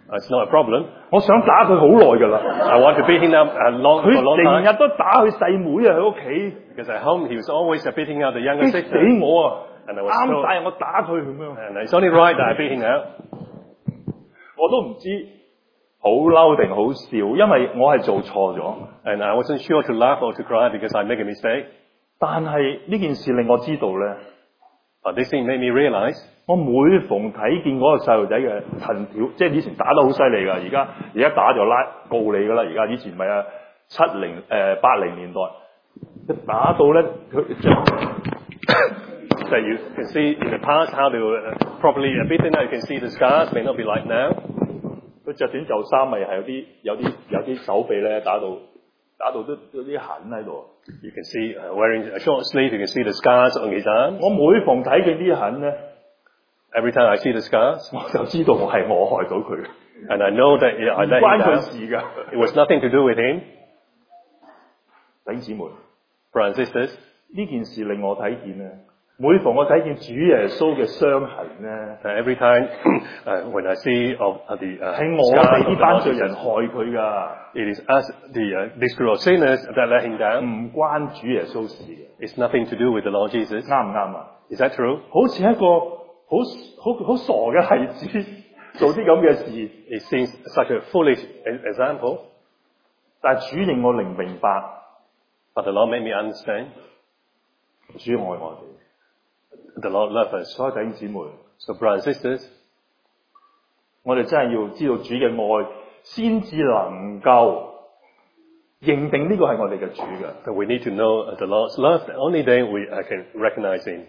It's not a problem. 我想打佢好耐㗎啦。 I want to beat him up a long, 佢 for a long 成 time. 日都打佢細妹啊，喺屋企 Because at home, he was always beating out the younger 激 sister. 死我啊！ And I was 啱 so, 晒我打佢咁樣， and it's only right that I beat him out. 我都唔知好嬲定好笑，因為我係做錯咗。 And I wasn't sure to laugh or to cry because I make a mistake. 但係呢件事令我知道咧， But this thing made me realize 我每逢睇見嗰個細路仔嘅藤條，即係以前打得好犀利㗎，而家而家打就拉告你㗎啦。而家以前咪啊七零誒八零年代，一打到咧佢即係 So you can see in the past how they were uh, properly beaten. Now you can see the scars may not be like now. 佢着短袖衫咪係有啲有啲有啲手臂咧打到打到都有啲痕喺度。 You can see uh, wearing a short sleeve. You can see the scars on his arms. 我每逢睇見啲痕咧， Every time I see the scars, 我就知道我係我害到佢， and I know that yeah, I 唔 let 關 him 佢 down. 事㗎。 It was nothing to do with him. 弟兄姊妹， Brothers and sisters, 呢件事令我睇見咧，每逢我睇見主耶穌嘅傷痕咧， uh, every time uh, when I see of uh, the uh, 係我 scars 哋 of 呢 the 班 Lord 罪人 Jesus, 害佢㗎， it is us, the uh, this group of sinners, that let him down. 唔關主耶穌事嘅， It's nothing to do with the Lord Jesus. 啱唔啱啊？ Is that true? 好似一個好好好傻嘅孩子做啲咁嘅事， It seems such a foolish e- example, 但係主令我靈明白， but the Lord made me understand. 主愛我哋。 The Lord loves us. 所有弟兄姊妹， So, brothers and sisters, 我哋真係要知道主嘅愛，先至能夠認定呢個係我哋嘅主嘅。 that we need to know the Lord's love. Only then we uh, can recognize Him.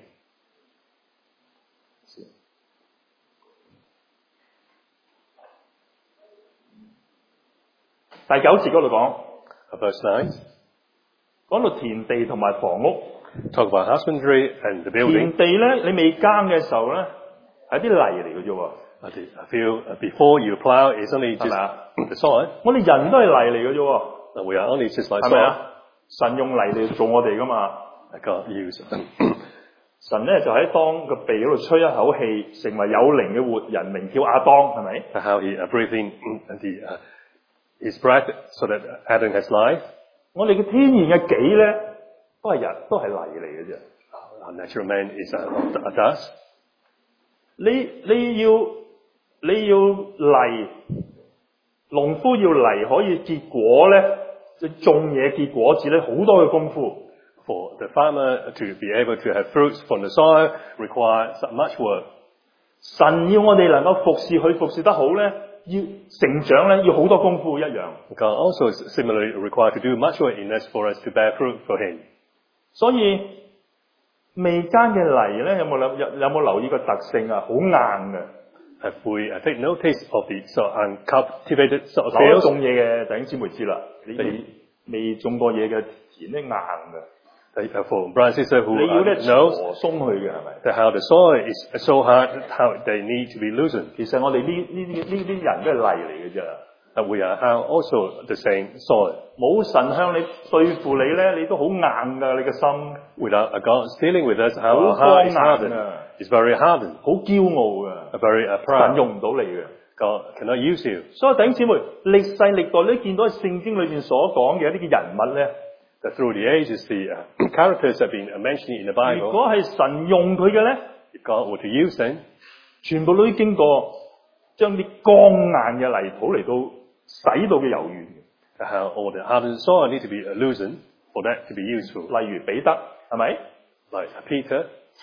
第九節嗰度講， Uh, Verse nine, 講到田地同埋房屋。 talk about husbandry and the building. 田地咧，你未耕嘅時候咧，係啲泥嚟嘅啫喎。 I think- I feel uh, before you plow, it's only just 係咪啊？ the soil. 我哋人都係泥嚟嘅啫喎， And we are only just like 係咪 soil. 啊？神用泥嚟做我哋噶嘛。 I can't use. 神咧就喺當個鼻嗰度吹一口氣，成為有靈嘅活人，名叫亞當，係咪？ How he uh, breathed in uh, the, uh, his breath so that Adam has life. 我哋嘅天然嘅己咧，都係人，都係泥嚟嘅啫。 Our natural man is uh, a dust. 你你要你要泥，農夫要泥可以結果咧，你種嘢結果子咧，好多嘅功夫。 For the farmer to be able to have fruits from the soil requires much work. 神要我哋能夠服侍佢，服侍得好咧，要成長咧，要好多功夫一樣。 God also is similarly required to do much work in us for us to bear fruit for Him. 所以未耕嘅泥咧，有冇留有有冇留意個特性啊？好硬嘅。 Have we uh, take notice of the sort of uncultivated sort of 嗱，我 fields? 種嘢嘅弟兄姊妹知啦，你未未種過嘢嘅田咧硬嘅， Uh, for brothers and sisters who 你要咧 uh, know 磨鬆佢嘅係咪？ that how the soil is so hard, how they need to be loosened. 其實我哋呢呢啲呢啲人都係泥嚟嘅啫。 And we are how also the same soil. 冇神向你對付你咧，你都好硬㗎，你嘅心 Without a God dealing with us, how 好 our heart is 剛硬 hardened. 啊， It's very hardened, 好驕傲嘅， uh, very uh, 神 proud. 用唔到你嘅。 God cannot use you. 所以弟兄姊妹，歷世歷代你都見到聖經裏邊所講嘅一啲嘅人物咧， That through the ages, the uh, characters have been uh, mentioned in the 如 Bible. 果係神用佢嘅咧， If God were to use them, 全部都經過將啲剛硬嘅泥土嚟到洗到嘅柔軟。 how all the hardened soil need to be uh, loosened for that to be useful. 例如彼得係咪？ Like Peter,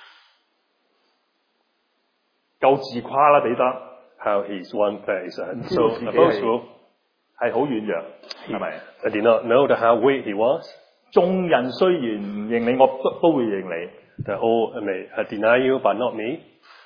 夠自誇啦，彼得 how he's one that is uh, 知道 so 自己 uh, 係 boastful. 係好軟弱，係咪？ I did not know that how weak he was. 眾人雖然唔認你，我都都會認你。 That all may uh, deny you, but not me.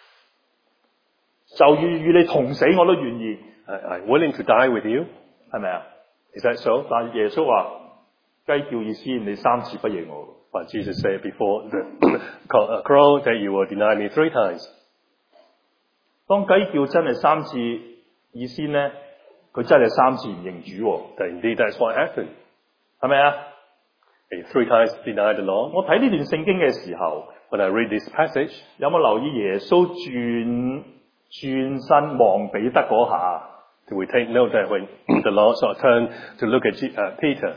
就與與你同死，我都願意， I, I'm willing to die with you. 係咪啊？ Is that so? 但耶穌話：雞叫以先，你三次不認我。 But Jesus said before the uh, crow that you will deny me three times. 當雞叫真係三次以先咧，佢真係三次唔認主喎， That indeed that's what happened. 係咪啊？ He three times denied the Lord. 我睇呢段聖經嘅時候， When I read this passage, 有冇留意耶穌轉轉身望彼得嗰下？ Do we take note that when the Lord sort of turned to look at uh, Peter?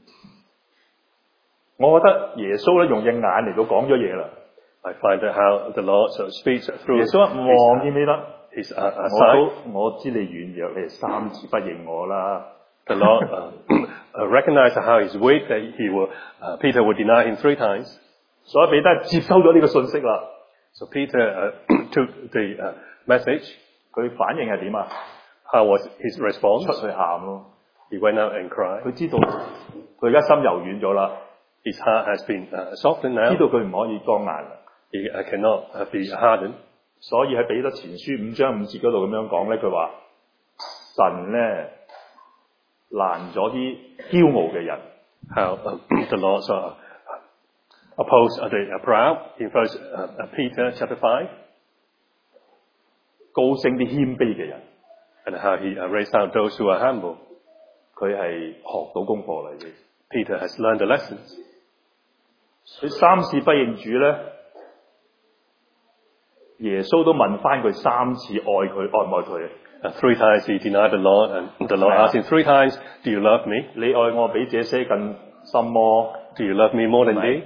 我覺得耶穌咧用隻眼嚟到講咗嘢啦。 I find that how the Lord sort of speaks through 耶穌一望見唔記得？ his uh, uh, 我 sight. 都我知你軟弱，你三次不認我啦。 The Lord uh, uh, recognized how he's weak, that he will, uh, Peter would deny him three times. 所以彼得接收咗呢個信息啦。 So Peter uh, took the uh, message. 佢反應係點啊？ How was his 出 response? 去喊咯。 He went out and cried. 佢知道佢而家心柔軟咗啦， His heart has been uh, softened 知 now. 道佢唔可以剛硬啦。 He uh, cannot uh, be hardened. 所以喺彼得前書五章五節嗰度咁樣講咧，佢話神咧攔咗啲驕傲嘅人。 How uh, the Lord sort of opposed uh, the uh, proud in First uh, uh, Peter chapter five, 高升啲謙卑嘅人， and how he uh, raised out those who are humble. 佢係學到功課嚟嘅。 Peter has learned the lessons. 佢三次不認主咧，耶穌都問翻佢三次愛佢愛唔愛佢？ Uh, three times he denied the Lord, and the Lord Yeah. asked him three times, "Do you love me? 你愛我比這些更深麼？ Do you love me more than Right. thee?"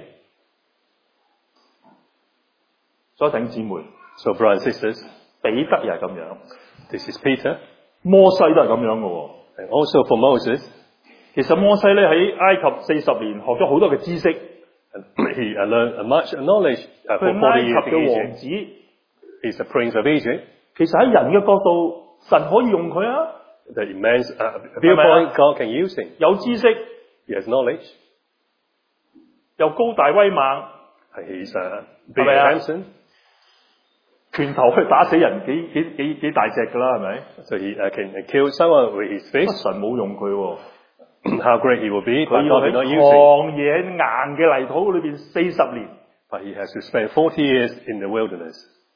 所以弟兄姊妹， So, brothers and sisters, 彼得又係咁樣， this is Peter, 摩西都係咁樣嘅喎。 and also for Moses. 其實摩西咧喺埃及四十年學咗好多嘅知識， And he uh, learned much knowledge uh, 佢 for 係埃 forty 及 years 嘅 in 王 Egypt. 子。 He's the prince of Egypt. 其實喺人嘅角度，神可以用佢啊， The immense uh, viewpoint, God can use him. 有知識， He has knowledge. 又高大威猛， And he's uh, big Right. and handsome. 拳頭可以打死人幾幾幾幾大隻㗎啦，係咪？ So he uh, can uh, kill someone with his 不 fist. 神冇用佢喎， How great he will be, 佢 but 要 God 喺 did not use him. 曠野硬嘅泥土裏邊四十年， But he has to spend forty years in the wilderness.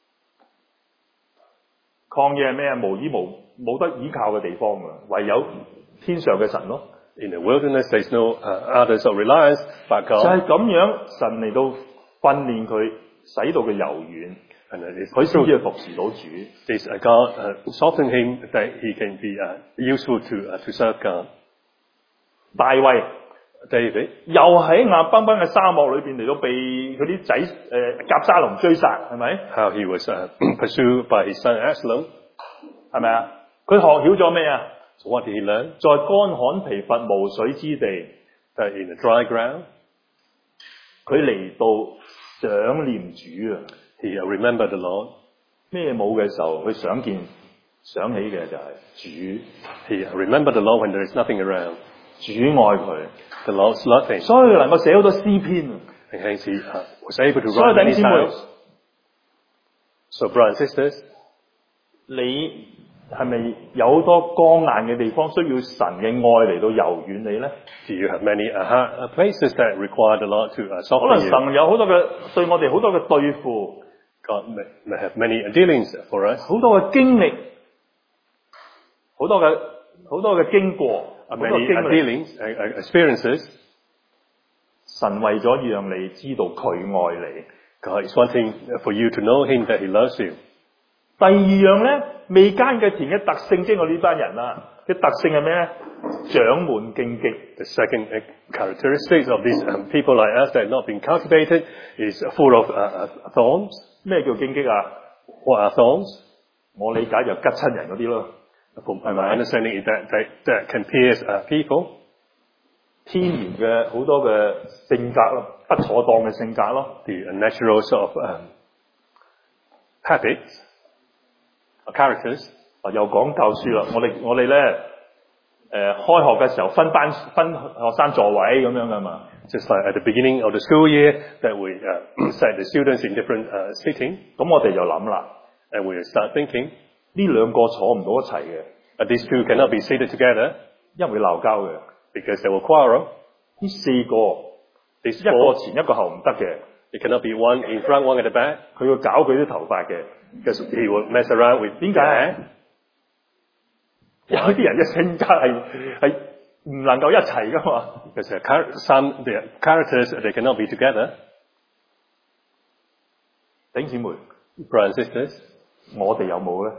曠野係咩啊？無依無冇得依靠嘅地方㗎，唯有天上嘅神咯。 In the wilderness, there's no uh, others of reliance but 就 God. 係咁樣，神嚟到訓練佢，使到佢柔軟， And uh, it's 佢先 through 至去服侍到主。 this uh, God uh, softened him that he can be uh, useful to uh, to serve God. 大衛 David, 又喺硬崩崩嘅沙漠裏邊嚟到被佢啲仔誒甲沙龍追殺，係咪？ how he was uh, pursued by his son Absalom. 係咪啊？佢學曉咗咩啊？ So what did he learn? 在乾旱疲乏無水之地， That in the dry ground, 佢嚟到想念主啊！ he uh, remembered the Lord. 咩冇嘅時候，佢想見想起嘅就係主， He uh, remembered the Lord when there is nothing around. 主愛佢， The Lord loved him. 所以佢能夠寫好多詩篇啊！ And hence he uh, was able to 所以 write 弟兄 many 姊妹， psalms. So brothers and sisters, 你係咪有好多剛硬嘅地方，需要神嘅愛嚟到柔軟你咧？ do you have many uh, hard, uh, places that require the Lord to uh, 可能 soften you? 神有好多嘅對我哋好多嘅對付， God may, may have many dealings for us, 好多嘅經歷，好多嘅好多嘅經過，好 uh, 多 many 經 uh, 歷。 dealings, uh, uh, experiences. 神為咗讓你知道佢愛你。 God is wanting for you to know Him, that He loves you. 第二樣咧，未耕嘅田嘅特性，即係我呢班人啦嘅特性係咩咧？長滿荊棘。 The second uh, characteristic of these um, people like us that have not been cultivated is full of uh, uh, thorns. 咩叫荊棘啊？ What are thorns? 我理解就吉親人嗰啲咯， From 係 my 咪？ understanding is that, that, that can pierce uh, people. 天然嘅好多嘅性格咯，不妥當嘅性格咯。 The uh, natural sort of um, habits, or characters. 啊，又講教書啦。我哋我哋咧誒開學嘅時候分班分學生座位咁樣噶嘛。 Just like at the beginning of the school year, that we uh, set the students in different uh, sitting, 咁我哋就諗啦， and we start thinking, 呢兩個坐唔到一齊嘅， uh, these two cannot be seated together 因為會鬧交嘅。 because they will quarrel. 呢四個 These 一個 four, 前一個後唔得嘅， it cannot be one in front, one at the back, 佢要搞佢啲頭髮嘅。 because he will mess around with 點解 their 啊 hair.？ 有啲人嘅性格係係唔能夠一齊噶嘛。 Because their char- some their characters, they cannot be together. 弟兄姊妹， Brothers and sisters, 我哋有冇咧？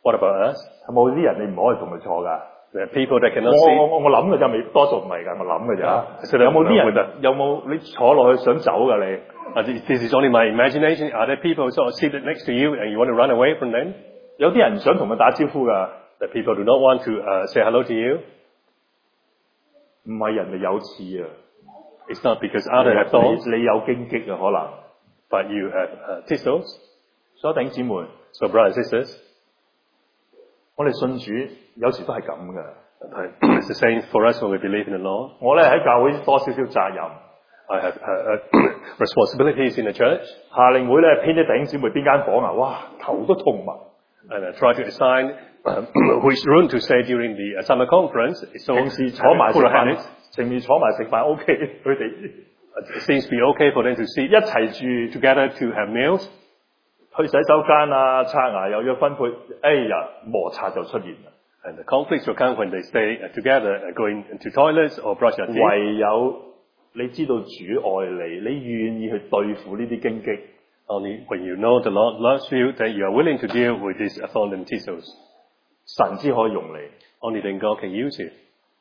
What about us? 係冇啲人你唔可以同佢坐㗎。 There are people that cannot 我 see. 我我我諗嘅啫，未多數唔係㗎，我諗嘅咋。 So 有冇啲 with 人 the- 有冇你坐落去想走㗎你？ Uh, this this is only my imagination. Are there people sort of seated next to you and you want to run away from them? 有啲人唔想同佢打招呼㗎。 The people do not want to uh, say hello to you. 唔係人哋有刺啊， It's not because others have thorns, 你你有荊棘啊可能。 but you have uh, thistles. 所以弟兄姊妹， So brothers and sisters, 我哋信主有時都係咁嘅。 it's the same for us when we believe in the Lord. 我咧喺教會多少少責任。 I have uh, uh, responsibilities in the church, 夏令會咧編啲弟兄姊妹邊間房啊，哇頭都痛埋。 and I try to assign um, which room to stay during the uh, summer conference. So 平時坐埋食 full of 飯 headaches.， 平時坐埋食飯 OK，佢哋 It seems to be okay for them to sit 一齊住， together to have meals. 去洗手間啊，刷牙又要分配，哎呀摩擦就出現啦。 And the conflicts will come when they stay uh, together, uh, going to toilets or brush their teeth. 唯有你知道主愛你，你願意去對付呢啲荊棘， Only when you know the Lord loves you, that you are willing to deal with these thorns and thistles. 神先可以用你， Only then God can use you.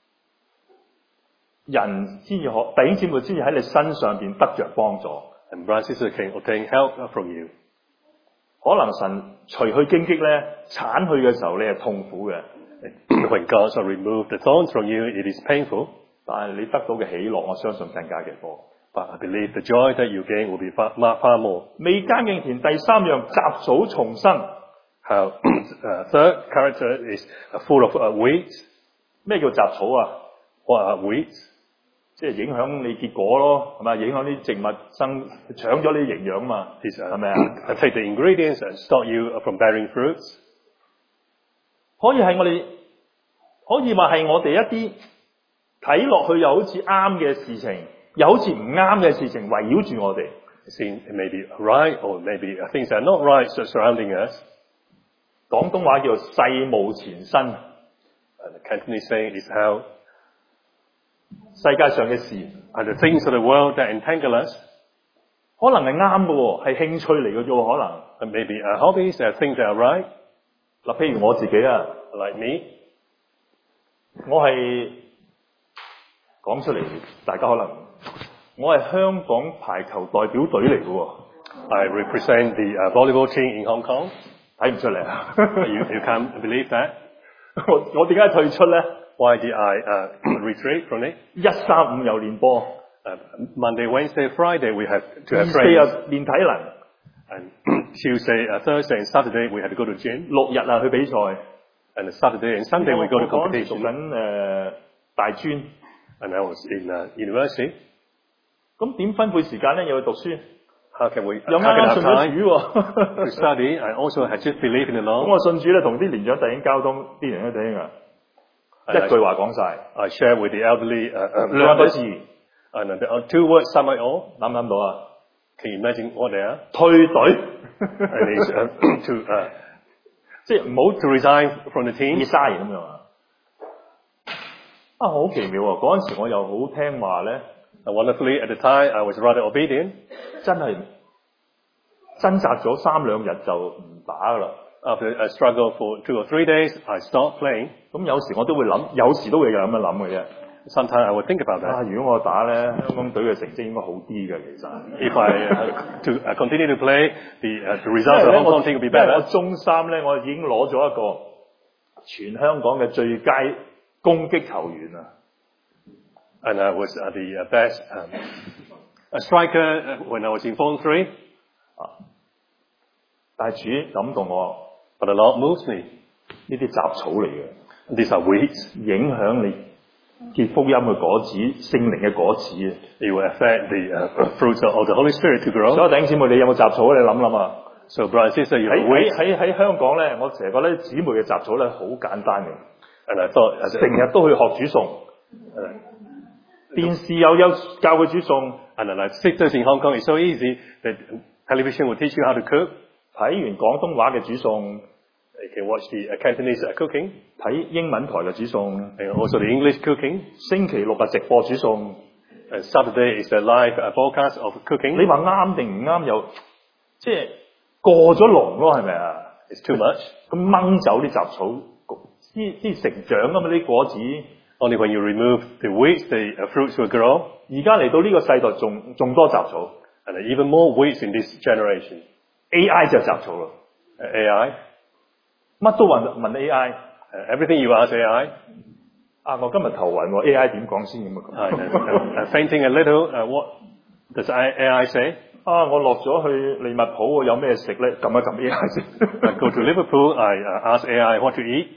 人先至可，弟兄姊妹先至喺你身上邊得着幫助。 And brothers and sisters can obtain help from you. 可能神除去荊棘咧，剷去嘅時候你係痛苦嘅， When God shall remove the thorns from you, it is painful. 但係你得到嘅喜樂，我相信更加嘅多。 But I believe the joy that you gain will be far, far more. 未耕敬田第三樣雜草叢生， How uh, third character is uh, full of uh, weeds. 咩叫雜草啊？ What are weeds? 即係影響你結果咯，係咪？影響啲植物生，搶咗你啲營養嘛， These, uh, 係咪啊？ uh, take the ingredients and stop you from bearing fruits. 可以係我哋，可以話係我哋一啲睇落去又好似啱嘅事情，又好似唔啱嘅事情圍繞住我哋。 It seems it may be right or maybe uh, things that are not right so surrounding us. 廣東話叫做世務纏身， And the Cantonese saying is how 世界上嘅事 are the things of the world that entangle us. 可能係啱嘅喎，係興趣嚟嘅啫喎，可能。 And maybe uh, hobbies are things that are right, 嗱，譬如我自己啊， like me. 我係講出嚟，大家可能我係香港排球代表隊嚟嘅喎， I represent the uh, volleyball team in Hong Kong. 睇唔出嚟啊！ You, you can't believe that. 我我點解退出咧？ Why did I uh, retreat from it? 一三五又練波， Uh, Monday, Wednesday, Friday we had to 二 have 四 trainings. 日練體能， And Tuesday, uh, Thursday and Saturday we had to go to gym. 六日啊去比賽。 And Saturday and Sunday we go to 我嗰陣時讀 competition. 緊誒、呃大專， And I was in uh, university. 咁點分配時間咧？又去讀書， How can we, 又 how 啱 can I 啱 have 信咗 time 主喎。 to study? I also had just believed in the 咁 Lord. 我信主咧，同啲年長弟兄交通，啲年長弟兄啊，一句話講晒， I share with the elderly uh, uh, 兩個字， brothers. And uh, there are two words sum it all. 諗唔諗到啊？ Can you imagine what they are? 退隊， And it's uh, to, uh, 即係唔好 to resign from the team. resign 咁樣啊！啊，好奇妙啊！嗰陣時我又好聽話咧， And wonderfully, at the time, I was rather obedient. 真係掙扎咗三兩日就唔打噶啦。 After a struggle for two or three days, I stopped playing. 咁有時我都會諗，有時都會有咁樣諗嘅啫。 Sometimes I would think about 啊， that. 如果我打咧，香港隊嘅成績應該好啲嘅，其實。 If I uh, to uh, continue to play, the, uh, the 因 result 為 of 咧 Hong 我 Kong team would be 因為我 better. 中三咧，我已經攞咗一個全香港嘅最佳攻擊球員啊！ And I was uh, the uh, best um, a striker uh, when I was in Form three. 但係主感動我， But the Lord moves me. 呢啲雜草嚟嘅， These are weeds. 影響你結福音嘅果子、聖靈嘅果子啊！ It will affect the uh, fruits of the Holy Spirit to 所 grow. 有弟兄姊妹，你有冇雜草啊？你諗諗啊！ So, brother and sister, you 喺 have 喺 weeds. 喺喺香港咧，我成日覺得姊妹嘅雜草咧好簡單嘅， And I thought, uh, 成日都去學煮餸，電視又有教佢煮餸， and uh, like sisters in Hong Kong, it's so easy that television will teach you how to cook. 睇完廣東話嘅煮餸， You can watch the uh, Cantonese uh, cooking 睇英文台嘅煮餸， and also the English cooking. 星期六日直播煮餸。 And Saturday is the live uh, broadcast of cooking. 你話啱定唔啱又即係過咗龍咯，係咪啊？ It's too much. 咁掹走啲雜草，啲啲成長啊嘛啲果子。 Only when you remove the weeds, the uh, fruits will grow. 而家嚟到呢個世代仲仲多雜草 And even more weeds in this generation. ，A I 就雜草咯， Uh, A I. 乜都問問 A I。 Uh, everything you ask A I. 啊，我今日頭暈喎，A I 點講先咁啊？ Uh, uh, fainting a little. Uh, what does A I say? 啊，我落咗去利物浦，有咩食咧？撳一撳 A I 先。 I go to Liverpool. I uh, ask A I what to eat.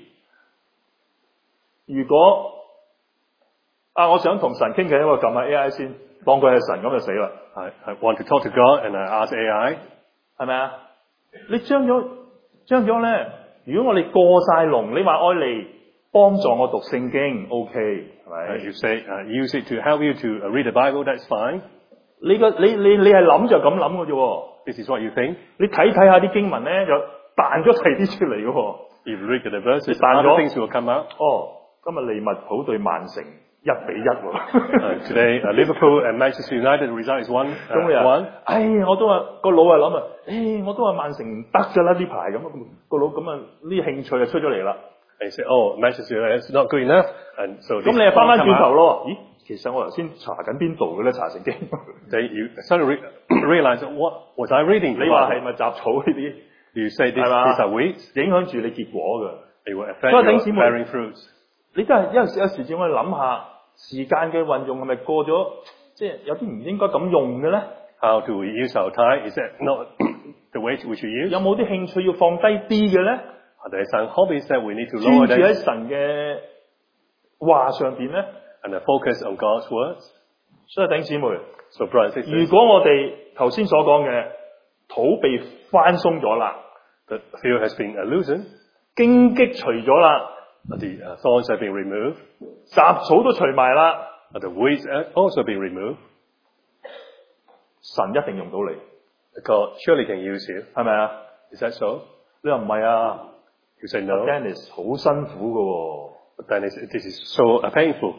如果啊，我想同神傾偈，我撳下 A I 先，當佢係神咁就死啦， I, I want to talk to God, and I ask A I. 係咪啊？你將咗將咗咧，如果我哋過晒龍，你話愛嚟幫助我讀聖經 ，OK 係 Uh, 咪？ you say uh, use it to help you to uh, read the Bible. That's fine. 你個你你你係諗就咁諗嘅啫喎， This is what you think. 你睇睇下啲經文咧，就彈咗第啲出嚟嘅喎。 If you read the verses, Stand other up. things will come out. 哦，今日利物浦對曼城一比一喎。 Uh, today, uh, Liverpool and Manchester United result is one. 咁你 Uh, 啊 one.， 唉，我都話個腦係諗啊，唉，我都話曼城唔得㗎啦呢排咁，個腦咁啊呢興趣就出咗嚟啦。 And you say, oh, Manchester United is not good enough. And so 咁 this 你又翻翻 come 轉頭 out. 咯？咦，其實我頭先查緊邊度嘅咧？查聖經。 Then you suddenly re- realize, what was I reading? 你話係咪雜草呢啲？ You say this, 係嘛？ these are weeds. 影響住你結果㗎。 They will affect 所以 your 弟兄姊妹 bearing fruits. 你真係有時有時只我哋諗下時間嘅運用係咪過咗？即係有啲唔應該咁用嘅咧？ How do we use our time? Is that not the way which we use? 有冇啲興趣要放低啲嘅咧？ Are there some hobbies that we need to 專 lower 注喺 them 神嘅話上邊咧？ and uh, focus on God's words? 所以弟兄姊妹， So, brothers and 如 sisters, 果我哋頭先所講嘅土被翻鬆咗啦， the field has been uh, loosened, 荊棘除咗啦， uh, the uh, thorns have been removed, 雜草都除埋啦， uh, the weeds have also been removed. 神一定用到你， God surely can use you. 係咪啊？ Is that so? 你話唔係啊 You say no. ？Dennis 好辛苦㗎喎。 But then it's, this is so uh, painful.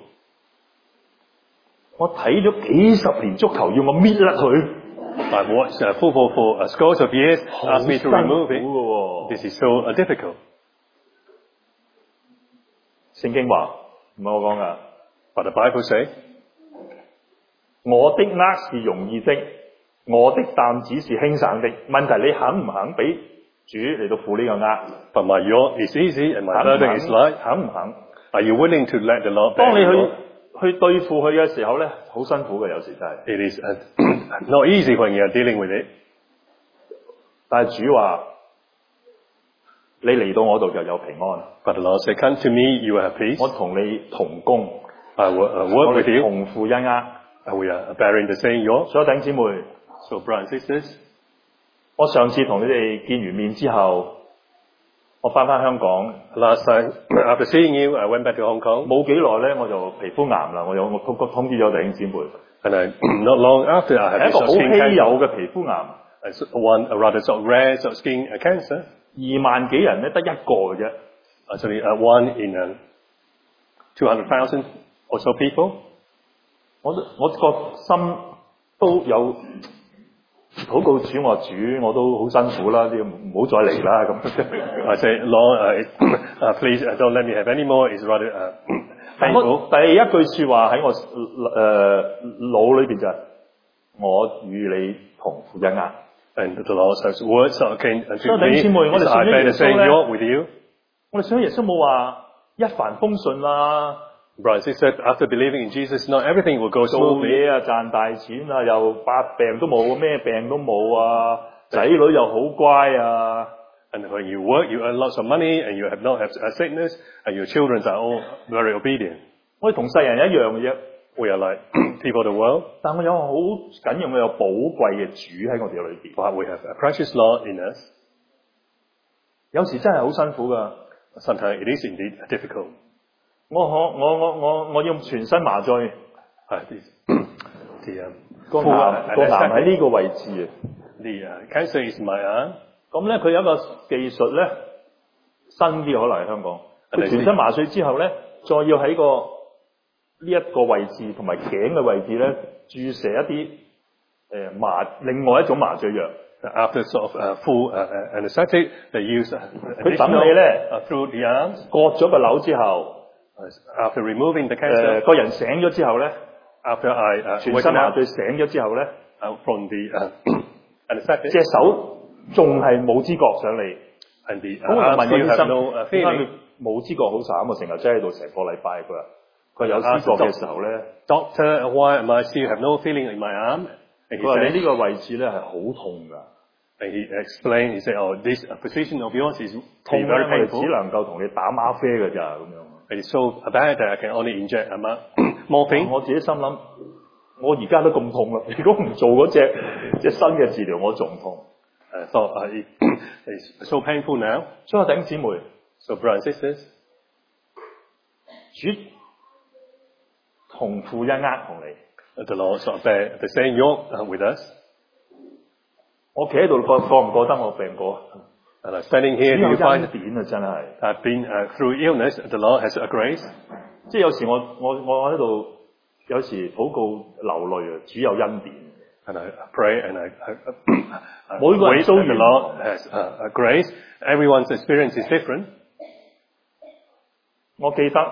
我睇咗幾十年足球，要我搣甩佢， I've watched uh, football for uh, scores of years, 好 asked me 辛 to 苦 remove 㗎 it. 喎。 This is so uh, difficult. 聖經話唔係我講㗎， But the Bible says, 我的軛是容易的，我的擔子是輕省的。問題你肯唔肯俾主嚟到負呢個軛？ but my yoke is easy and my 肯唔 burden is light. 肯？肯唔肯？ Are you willing to let the Lord 當 bear 你 your 去 yoke? 去對付佢嘅時候咧，好辛苦嘅，有時真係。 It is uh, not easy when you are dealing with it. 但係主話：你嚟到我度就有平安， But the Lord said, come to me, you will have peace. 我同你同工， I will uh, 我 work with 哋 you. 同負一軛。 And we are bearing the same yoke. 所以弟兄姊妹， So, brothers and sisters, 我上次同你哋見完面之後，我翻返香港， last time, after seeing you, I went back to Hong Kong. 冇幾耐咧我就皮膚癌啦，我有我通通知咗弟兄姊妹， And I, not long after, I 係 had 一個 this 好 skin 稀有 cancer. 嘅皮膚癌， It's one a rather sort of rare sort of skin uh, cancer. 二萬幾人咧得一個嘅啫。 Actually, uh, one in uh, two hundred thousand or so people. 我都我個心都有禱告主，我話主我都好辛苦啦，你唔好再嚟啦咁。 I say, Lord, uh, uh, please uh, don't let me have any more. It's rather uh, 我 painful. 第一句説話喺我誒、呃、腦裏邊就係、我與你同負一軛。 And the Lord says, words that came unto 所以弟兄姊妹， me, 我哋 is I 信咗 bear 耶 the 穌 same 咧， yoke with you. 我哋信耶穌冇話一帆風順啦， Brothers and sisters, after believing in Jesus, not everything will go 做 smoothly. 嘢啊賺大錢啊，又百病都冇，咩病都冇啊，仔女又好乖啊。 And when you work, you earn lots of money, and you have not have a sickness, and your children are all very obedient. 我哋同世人一樣嘅啫， We are like people of the world, 但我有好緊要嘅有寶貴嘅主喺我哋裏邊。 but we have a precious Lord in us. 有時真係好辛苦噶。 Sometimes it is indeed difficult. 我我我我我我要全身麻醉， Uh, the the, um, 個 full, 癌 uh, 個癌喺 anesthetic. 呢個位置啊。 The uh, cancer is in my arm. 咁咧，佢有一個技術咧，新啲可能喺香港。佢全身麻醉之後咧，再要喺個呢一個位置同埋頸嘅位置咧，注射一啲誒麻另外一種麻醉藥。 After sort of uh, full uh, uh, anesthetic, they use uh, 佢等你咧 uh, through the arms. 割咗個瘤之後， Uh, after removing the 誒 cancer, 個人醒咗之後咧， after I uh, 全 wake 身麻 up 醉醒咗之後咧， uh, from the uh, anesthetic, 隻手仲係冇知覺上嚟。 and the 咁我 uh, 就 arms 問個醫 still have 生 no uh, 點解 feeling. 佢冇知覺好慘啊？成日擠喺度成個禮拜。佢話佢有知覺嘅時候咧， Doctor, why am I still have no feeling in my arm? And 佢話 he 你 said, 呢個位置咧係好痛㗎。 and he explained, he said, oh, this uh, position of yours is 痛 very 咧，我哋 painful. 只能夠同你打嗎啡㗎咋咁樣。 It is so bad that I can only inject um, morphine. 我自己心諗，我而家都咁痛啦，如果唔做嗰隻隻新嘅治療，我仲痛。 I thought uh, it, it's so painful now. 所以弟兄姊妹， So, brothers and sisters, 主同負一軛同你。 the Lord sort of bear the same yoke uh, with us. 我企喺度覺覺唔覺得我病過？ And uh, standing 主 here, do 有 you 恩 find 典啊，真係。 I've been uh, through illness, the Lord has a grace. 即係有時我我我喺度，有時禱告流淚啊，主有恩典。 And I pray and I, I, I 每個人 wait 遭 that 遇 the Lord has uh, a grace. Everyone's experience is different. 我記得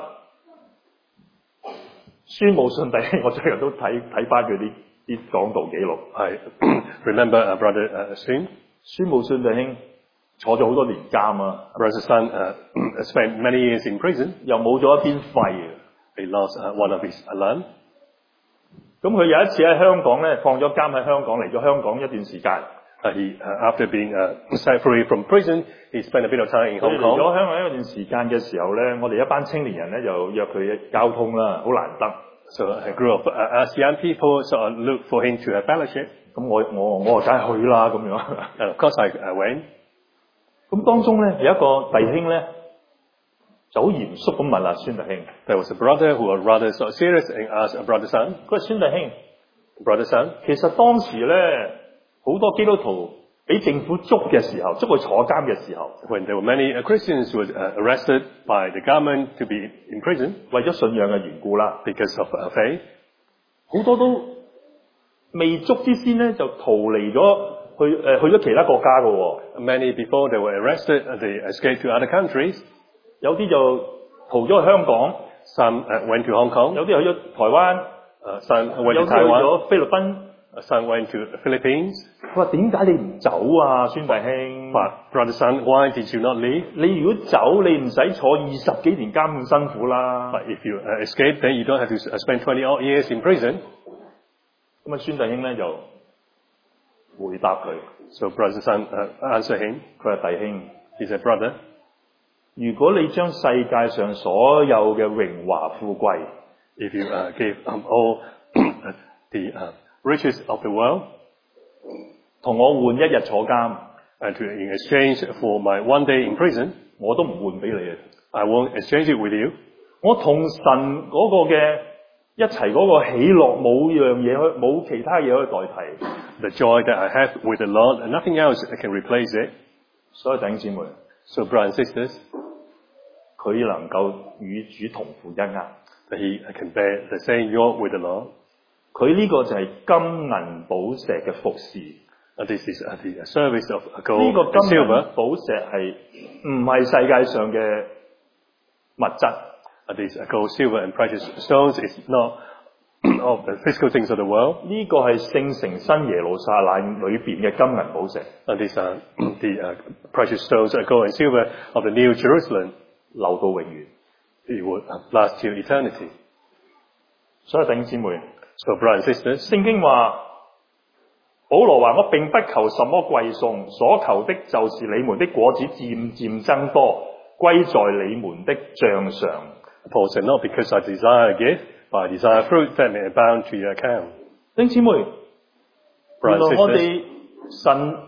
孫武信弟兄，我最近都睇睇翻佢啲啲講道記錄。 I remember uh, Brother uh, Sun, 孫武信弟兄坐咗好多年監啊， Brother Sun uh, spent many years in prison. 又冇咗一邊肺啊。 He lost uh, one of his lung. 咁佢有一次喺香港咧，放咗監喺香港，嚟咗香港一段時間。 Uh, he, uh, after being uh, set free from prison, he spent a bit of time in 佢 Hong 嚟咗 Kong. 香港一段時間嘅時候咧，我哋一班青年人咧就約佢交通啦，好難得。 So a group of uh, us young people sort of looked for him to have fellowship. 咁我我我梗係去啦咁樣。 And of course I, I went. 咁當中咧有一個弟兄咧就好嚴肅咁問啊孫弟兄， There was a brother who was rather sort of serious and asked Brother Sun, 佢話孫弟兄， Brother Sun, 其實當時咧好多基督徒俾政府捉嘅時候，捉佢坐監嘅時候， when there were many uh, Christians who were uh, arrested by the government to be in prison 為咗信仰嘅緣故啦， because of uh, faith, 好多都未捉之先咧就逃離咗去誒、呃、去咗其他國家嘅喎， many before they were arrested, uh, they escaped to other countries. 有啲就逃咗去香港， Some uh, went to Hong Kong, 有啲去咗台灣， uh, some 有 went 啲 to 去 Taiwan, 咗菲律賓。 uh, some went to the Philippines. 佢話點解你唔走啊，孫弟兄？ But Brother Sun, why did you not leave? 你如果走，你唔使坐二十幾年監咁辛苦啦。 But if you uh, escape, then you don't have to uh, spend twenty odd years in prison. 咁啊，孫弟兄咧就回答佢， So Brother Sun uh, answered him. 佢話弟兄， He said, Brother, 如果你將世界上所有嘅榮華富貴， if you uh, give um, all the uh, riches of the world 同我換一日坐監， and to in exchange for my one day in prison, 我都唔換俾你嘅。 I won't exchange it with you. 我同神嗰個嘅一齊嗰個喜樂，冇樣嘢可，冇其他嘢可以代替。 The joy that I have with the Lord, and nothing else can replace it. 所以弟兄姊妹， So brothers and sisters, 佢能夠與主同負一軛， that he can bear the same yoke with the Lord. 佢呢個就係金銀寶石嘅服侍。 And this is uh, the service of 呢 gold 個 and 金銀 silver. 寶石係唔係世界上嘅物質？ Uh, these uh, gold, silver, and precious stones is not of the physical things of the world. 呢個係聖城新耶路撒冷裏邊嘅金銀寶石， And these are the uh, precious stones, uh, gold and silver of the New Jerusalem. 留到永遠。 It will uh, last till eternity. 所以弟兄姊妹， So brothers and sisters, 聖經話，保羅話：我並不求什麼貴重，所求的就是你們的果子漸漸增多，歸在你們的帳上。 Paul said, not because I desire a gift, but I desire fruit that may abound to your account. 弟兄姊妹，原 Brothers 來我 and sisters, 哋神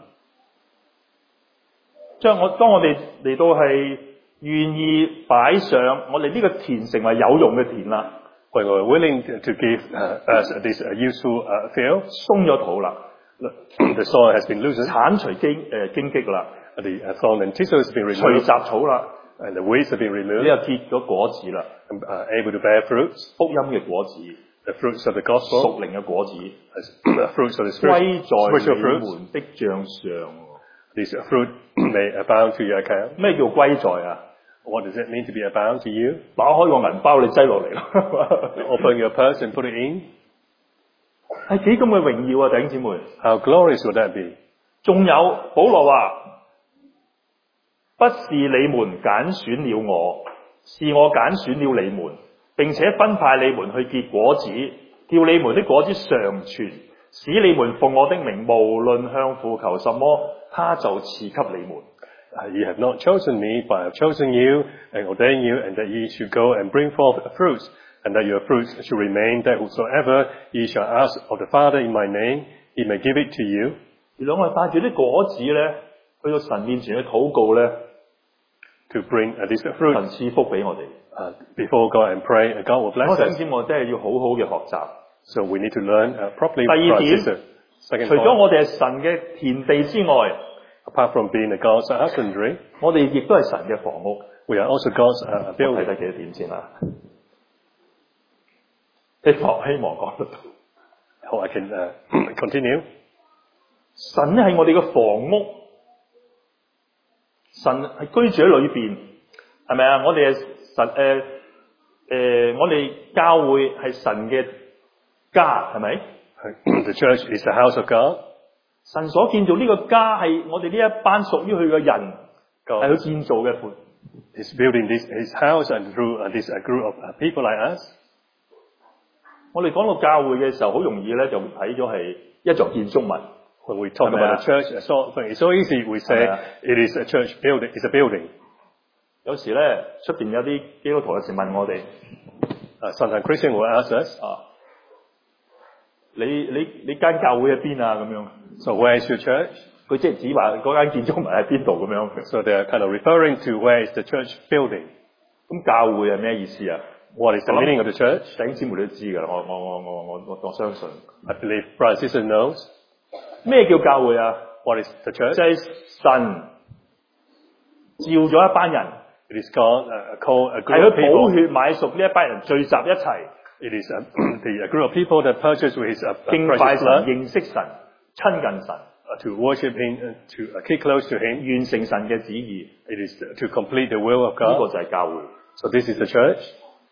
將我當我哋嚟到係願意擺上我哋呢個田成為有用嘅田啦， when we're willing to, to give uh, us this uh, useful uh, field, 鬆咗土啦， the soil has been loosened, 剷除荊誒荊棘啦， the uh, thorn and thistles have been 除 removed, 雜草啦， and the weeds have been 你 removed, 又結咗果子啦， and uh, able to bear fruits, 福音嘅果子。 The fruits of the gospel, 屬靈嘅果子， the fruits of the 歸 spirit, 在 spiritual 你 fruits. 們的帳上。 These fruit may abound to your account. 咩叫歸在啊？ What does it mean to be abound to you? 打開個銀包，你擠落嚟咯。 Open your purse and put it in. 係幾咁嘅榮耀啊，弟兄姊妹！ How glorious would that be? 仲有保羅話：不是你們揀選了我，是我揀選了你們，並且分派你們去結果子，叫你們的果子常存，使你們奉我的名，無論向父求什麼，他就賜給你們。 Uh, you have not chosen me, but I have chosen you and ordained you, and that ye should go and bring forth fruits, and that your fruits should remain, that whatsoever ye shall ask of the Father in my name, he may give it to you. 原來我哋帶住啲果子咧，去到神面前去禱告咧， To bring uh, this 神 fruit 賜福俾我哋。 uh, before God and pray, and God will 我 bless 想 us. 知我真係要好好嘅學習。 So we need to learn uh, properly. 第二 from 點， sister. Second 除咗 point, 我哋係神嘅田地之外， apart from being a God's husbandry, 我哋亦都係神嘅房屋。 we are also God's uh, 我睇 building. 睇幾多點先啦。希望希望講得到。 How I can uh, continue. 神咧係我哋嘅房屋，神係居住喺裏邊，係咪啊？我哋係神誒誒、呃呃，我哋教會係神嘅家，係咪？ The church is the house of God. 神所建造呢個家係我哋呢一班屬於佢嘅人，係 God 佢建造嘅盤。 is building this his house and through uh, this uh, group of uh, people like us. 我哋講到教會嘅時候，好容易咧就睇咗係一座建築物。 When we talk 係咪 about 啊？ a church, it's so, it's so easy. We say 係咪啊？ it is a church building. It's a building. 有時咧出邊有啲基督徒有時問我哋 Uh, sometimes Christian will ask us, 啊，你你你間教會喺邊啊？咁樣， so where is your church? 佢即係指話嗰間建築物喺邊度咁樣。 So they are kind of referring to where is the church building. 咁教會係咩意思啊？ What is the meaning of the church? 弟兄姊妹都知㗎啦，我我我我我我我相信。 I believe brother and sister knows. 咩叫教會啊？ What is the church? 就係神召咗一班人， It is called uh, called a 係 group of 佢寶 people. 血買贖呢一班人聚集一齊， It is uh, the a group of people that purchase with his uh, 敬拜 precious 神、 blood 認識神、親近神， uh, to worship him, uh, to uh, keep close to him. 完成神嘅旨意。 It is to complete the will of 呢個 God. 就係教會。 So this is the church.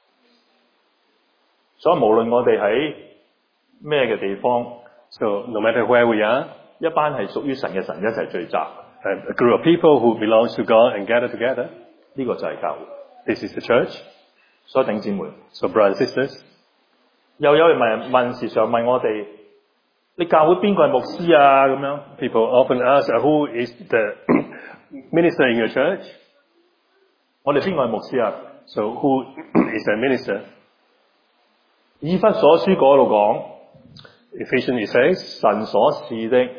所以無論我哋喺咩嘅地方， So no matter where we are, 一班係屬於神嘅神一齊聚集，呢 uh, a group of people who belongs to God and gather together. 個就係教會。 This is the church. 所以弟兄姊妹， So brothers and sisters, 又有人問問時常問我哋：你教會邊個係牧師啊？咁樣。 people often ask, uh, who is the minister in your church? 我哋邊個係牧師啊？ So who is a minister? 以弗所書嗰度講， Ephesians it says, 神所賜的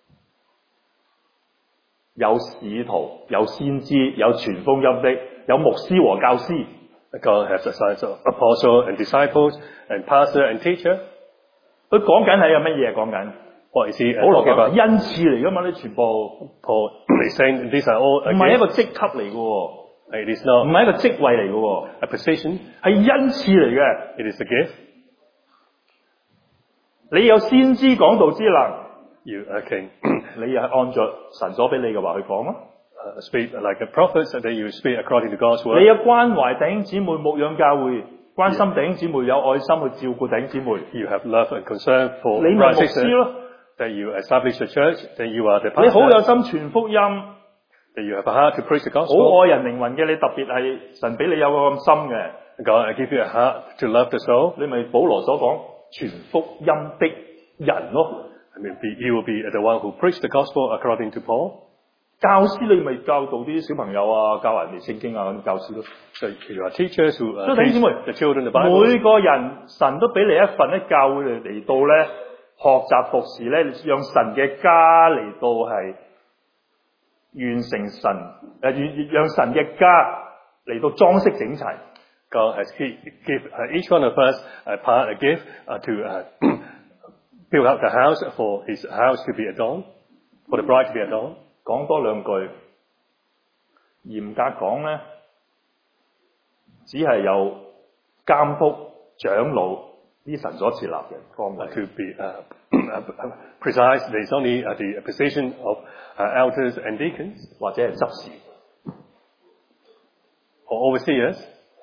有使徒、有先知、有傳福音的、有牧師和教師。 God has assigned of apostle and disciples and pastor and teacher. 佢講緊係有乜嘢？講緊 What is he uh, 保羅 talking 講 about? 恩賜嚟噶嘛？呢全部 Paul is saying these are all 唔係一個 again. 職級嚟嘅喎， It is 唔 not 係一個職位嚟嘅喎， a position. 係恩賜嚟嘅。 It is a gift. 你有先知講道之能， You uh, can 你又係按着神所俾你嘅話去講咯。 uh, speak like a prophet, so that you speak according to God's 你 word. 有關懷弟兄姊妹、牧養教會，關心弟兄姊妹，有愛心去照顧弟兄姊妹， You have love and concern for 你咪牧 brothers and 師 sisters. 咯。 That you establish a church. That you are the 你好有 pastor. 心傳福音，好 That you have a heart to preach the gospel. 愛人靈魂嘅，你特別係神俾你有個咁深嘅， God I give you a heart to love the soul. 你咪保羅所講傳福音的人咯。 I mean, be, you will be the one who preach the gospel according to Paul. 教師你咪教導啲小朋友啊，教人哋聖經啊咁教師咯。 So you are teachers who uh, 所以弟兄 teach 姊妹， the children the Bible. 每個人神都俾你一份喺教會嚟嚟到咧學習服侍咧，讓神嘅家嚟到係完成神誒，讓讓神嘅家嚟到裝飾整齊。 God has gi- give uh, each one of us a part, a gift uh, to uh, build up the house for his house to be adorned, for the bride to be adorned. 講多兩句，嚴格講咧，只係有監督長老呢啲神所設立嘅崗 Uh, 位。 to be uh, precise, there's only uh, the position of uh, elders and deacons 或者係執事。 or overseers.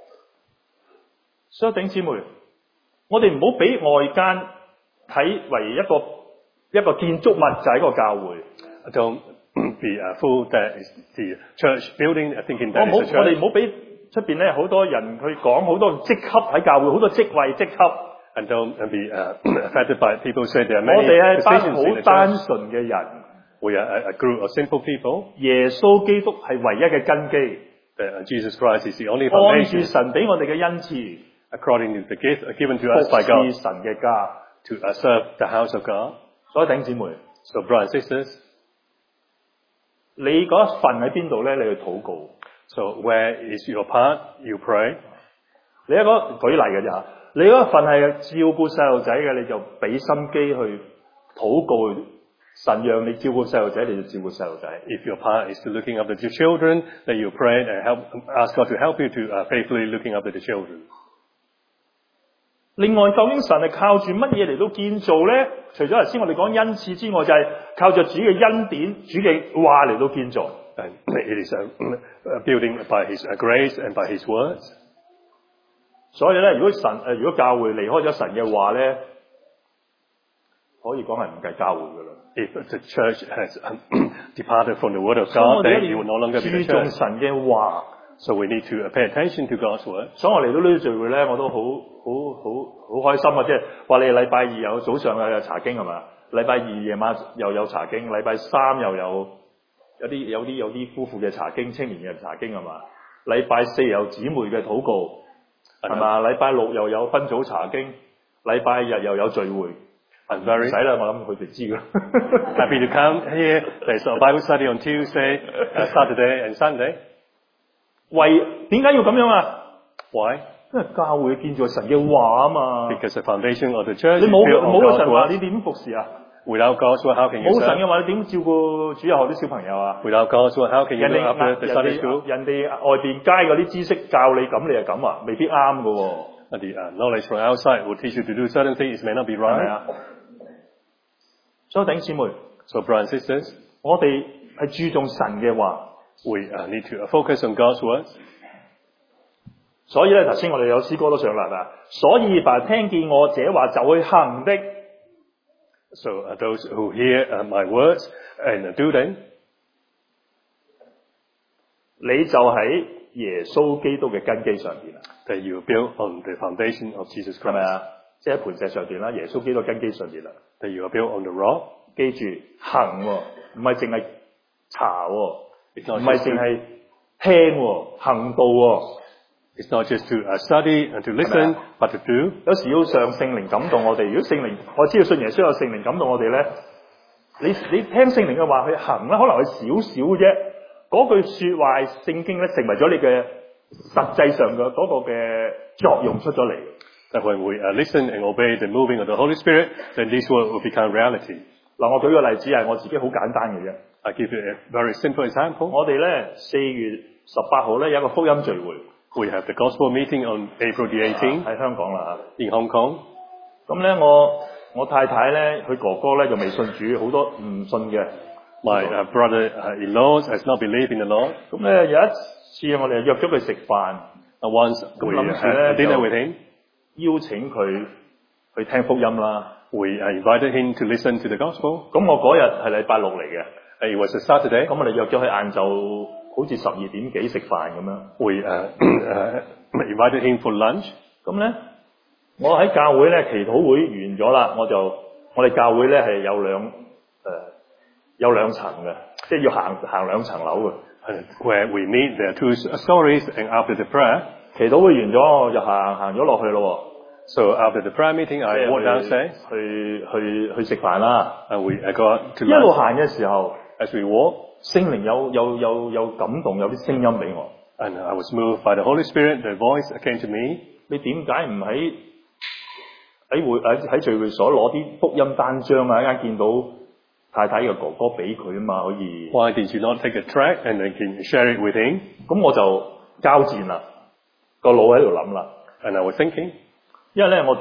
所以弟兄姊妹，我哋唔好俾外間睇為一個一個建築物就係一個教會。 Don't be uh, fooled that is the church building, uh, thinking 我 that 唔好， is a 我哋 church. 唔好俾出邊咧好多人去講好多職級喺教會，好多職位職級。 And don't uh, be uh, affected by people say there are 我 many 哋係班 positions in 好 the 單 church. 純嘅人， We are a, a group of simple people. 耶穌基督係唯一嘅根基， That uh, Jesus Christ is the only 按住 foundation 神俾我哋嘅恩賜， according to the gift uh, given to us by 服 God 侍神嘅家。 to uh, serve the house of God. 所以弟兄姊妹， So brothers and sisters, 你嗰一份喺邊度咧？你去禱告。 so where is your part? You pray. 你一個舉例嘅啫嚇，你嗰一份係照顧細路仔嘅，你就俾心機去禱告。神讓你照顧細路仔，你就照顧細路仔。 If your part is to looking after your children, then you pray and help, ask God to help you to uh, faithfully looking after the children. 另外，究竟神係靠住乜嘢嚟到建造咧？除咗頭先我哋講恩賜之外，就係、是、靠着主嘅恩典、主嘅話嚟到建造。 And it is a, a building by His uh, grace and by His words. 所以咧，如果神誒、呃，如果教會離開咗神嘅話咧，可以講係唔計教會噶啦。 If the church has um, departed from the word of 所以我 God, 哋 then 一 it 定 will no 要 longer be 注 the 重 church. 神嘅話。 So we need to uh, pay attention to God's word. 所以我嚟到呢啲聚會咧，我都好好好好開心啊！即係話你禮拜二有早上又有查經係嘛？禮拜二夜晚又有查經，禮拜三又有有啲有啲有啲夫婦嘅查經，青年嘅查經係嘛？禮拜四有姊妹嘅禱告係嘛？禮拜六又有分組查經，禮拜日又有聚會。 I'm 唔 very 使啦，我諗佢哋知㗎。 happy to come here. There's a Bible study on Tuesday, uh, Saturday and Sunday. 為點解要咁樣啊？ Why? 因為教會建造神嘅話啊嘛。 Because the foundation of the church 你 is 冇 built 冇 on 個 God's 神話， word. 你點服侍啊？ Without God's word, how can you 冇神 serve? 嘅話，你點照顧主日學啲小朋友啊？ Without God's word, how can you 人 look 哋 after the 人 Sunday school? 哋人哋外邊街嗰啲知識教你咁，你係咁啊？未必啱㗎喎， And the uh, knowledge from outside will teach you to do certain things. It may not be 係咪 right. 啊？所以弟兄姊妹， So brothers and sisters, 我哋係注重神嘅話， we uh, need to uh, focus on God's words. 所以咧頭先我哋有詩歌都上嚟啦。所以凡聽見我這話就去行的， So uh, those who hear uh, my words and uh, do them, 你就喺耶穌基督嘅根基上邊啦， that you build on the foundation of Jesus 係咪 Christ. 啊？即係喺磐石上邊啦，耶穌基督根基上邊啦。 That you are built on the rock. 記住行喎，唔係淨係查喎， It's not 唔係 just 淨 to, 係聽喎，行道喎。 it's not just to uh, study and to listen, but to do. 有時要上聖靈感動我哋。如果聖靈，我知道信耶穌有聖靈感動我哋咧，你你聽聖靈嘅話去行啦，可能係少少嘅啫。嗰句説話聖經咧，成為咗你嘅實際上嘅嗰個嘅作用出咗嚟。 That when we uh, listen and obey the moving of the Holy Spirit, then this word will become reality. 嗱，我舉個例子係我自己好簡單嘅啫。 I give you a very simple example. 我哋咧四月十八號咧有一個福音聚會 We have the gospel meeting on April the eighteenth 喺香港啦 in Hong Kong. 嚇。咁咧我我太太咧佢哥哥咧就未信主，好多唔信嘅。 My uh, brother-in-law has not believed in the Lord. 咁咧有一次我哋約咗佢食飯， Uh, once we uh, had dinner with him, 邀請佢去聽福音啦。 we uh, invited him to listen to the gospel. 咁我嗰日係禮拜六嚟嘅， Uh, it was a Saturday. 咁我哋約咗佢晏晝好似十二點幾食飯咁樣。 We uh, uh, invited him for lunch. 咁咧，我喺教會咧祈禱會完咗啦，我就我哋教會咧係有兩誒、呃、有兩層嘅，即係要行行兩層樓嘅。 Uh, where we meet, there are two stories, and after the prayer, 祈禱會完咗，我就行行咗落去咯 so after the prayer meeting, 喎， I 即 walked 係 downstairs, 去去去去食飯啦。 and we uh, go out to 一路 lunch. 行嘅時候， As we walk, 聖靈有有有有感動，有啲聲音俾我。 and I was moved by the Holy Spirit, the voice came to me. 你點解唔喺喺會喺喺聚會所攞啲福音單張啊？一間見到太太嘅哥哥俾佢啊嘛，可以。 Why did you not take a track and then can share it with him? 咁我就交戰啦，個腦喺度諗啦。 And I was thinking, 因為咧，我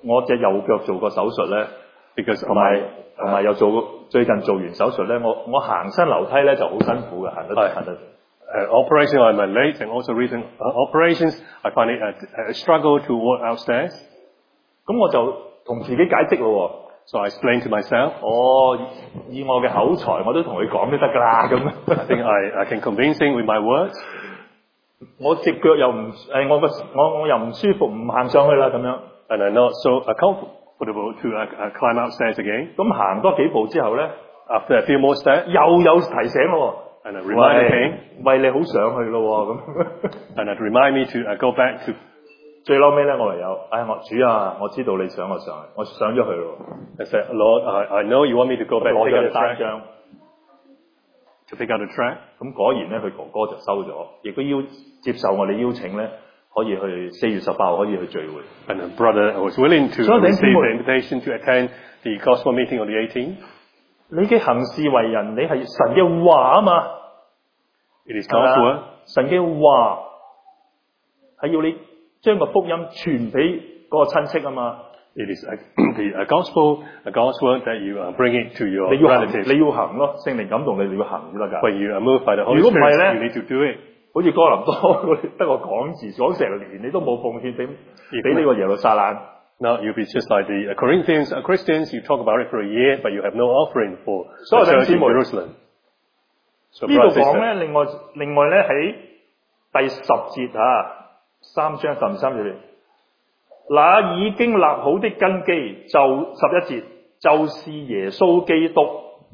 我隻右腳做過手術咧， because 同埋 my 同埋又做最近做完手術咧，我我行新樓梯咧就好辛苦嘅，行得行得。 uh, operation on my legs and also recent uh, operations, I find it a, a struggle to walk outstairs. 咁我就同自己解釋咯。 So I explained to myself. 哦，以我嘅口才，我都同佢講都得㗎啦。咁 I think I, I can convince him with my words. 我隻腳又唔誒，我個我我又唔舒服，唔行上去啦咁樣。 And I'm not so uh, comfortable to uh, uh, climb upstairs again. 咁行多幾步之後咧， After a few more steps, 又有提醒咯。 and I reminded 喂 him, 喂，你好上去咯咁。 and it remind me to uh, go back to. 最嬲尾咧，我唯有，唉，我主啊，我知道你想我上去，我上咗去咯。 I said, Lord, I, I know you want me to go back 攞 to pick 咗 out 隻 the 單 track. 張， To pick out the track. 咁果然咧，佢哥哥就收咗，亦都邀接受我哋邀請咧，可以去四月十八號可以去聚會。 And a brother was willing to So then receive people- the invitation to attend the gospel meeting on the eighteenth. 你嘅行事為人，你係神嘅話啊嘛， It is 係咪 God's 啊 word. 神嘅話係要你將個福音傳俾嗰個親戚啊嘛。 It is a, the a gospel, a God's word that you uh, bring it to your 你要行， relatives. 你要行咯，聖靈感動你，你要行先得㗎。 When you are moved by the Holy 如果唔係 Spirit, 咧， you need to do it. 好似哥林多得個講字講成年，你都冇奉獻俾俾呢個耶路撒冷。 Now you'll be just like the uh, Corinthians, uh, Christians. You talk about it for a year, but you have no offering for So the then, church in Timothy- Jerusalem. So, 呢度 brothers and 講 sisters, 咧，另外另外咧喺第十節啊，三章十三節，那已經立好的根基，就十一節，就是耶穌基督。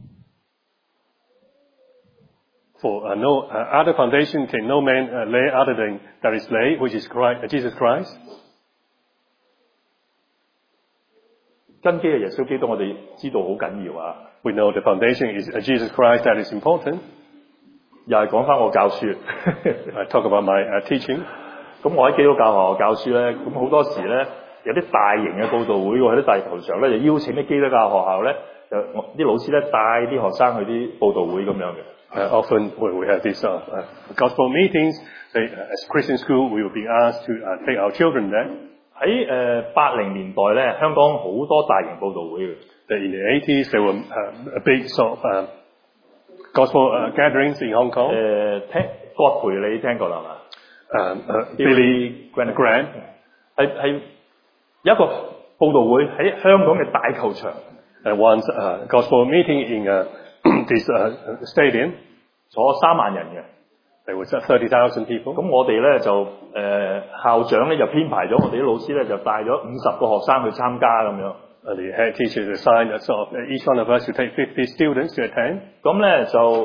for uh, no uh, other foundation can no man uh, lay other than that is laid, which is Christ, uh, Jesus Christ. 根基係耶穌基督，我哋知道好緊要啊！ We know the foundation is uh, Jesus Christ. That is important. 又係講翻我教書， I talk about my uh, teaching. 咁我喺基督教學校教書咧，咁好多時咧有啲大型嘅佈道會喎，喺啲大球場咧就邀請啲基督教學校咧，就我啲老師咧帶啲學生去啲佈道會咁樣嘅。 Uh, often when we have these uh, uh, gospel meetings, they, uh, as Christian school, we will be asked to uh, take our children there. 喺誒八零年代咧，香港好多大型佈道會嘅。 That in the eighties, there were uh, a big sort of uh, gospel uh, gatherings in Hong 誒、 Kong. 聽葛培你聽過啦嘛 Um, uh, Billy Billy Graham Graham 係係有一個佈道會喺香港嘅大球場， uh, once uh, gospel meeting in uh, this uh, stadium. 坐三萬人嘅。 There was uh, thirty thousand people. 咁我哋咧就誒、呃、校長咧就編排咗我哋啲老師咧就帶咗五十個學生去參加咁樣。 Uh, the head teachers assigned a sort of, uh, each one of us to take fifty students to attend. 咁咧就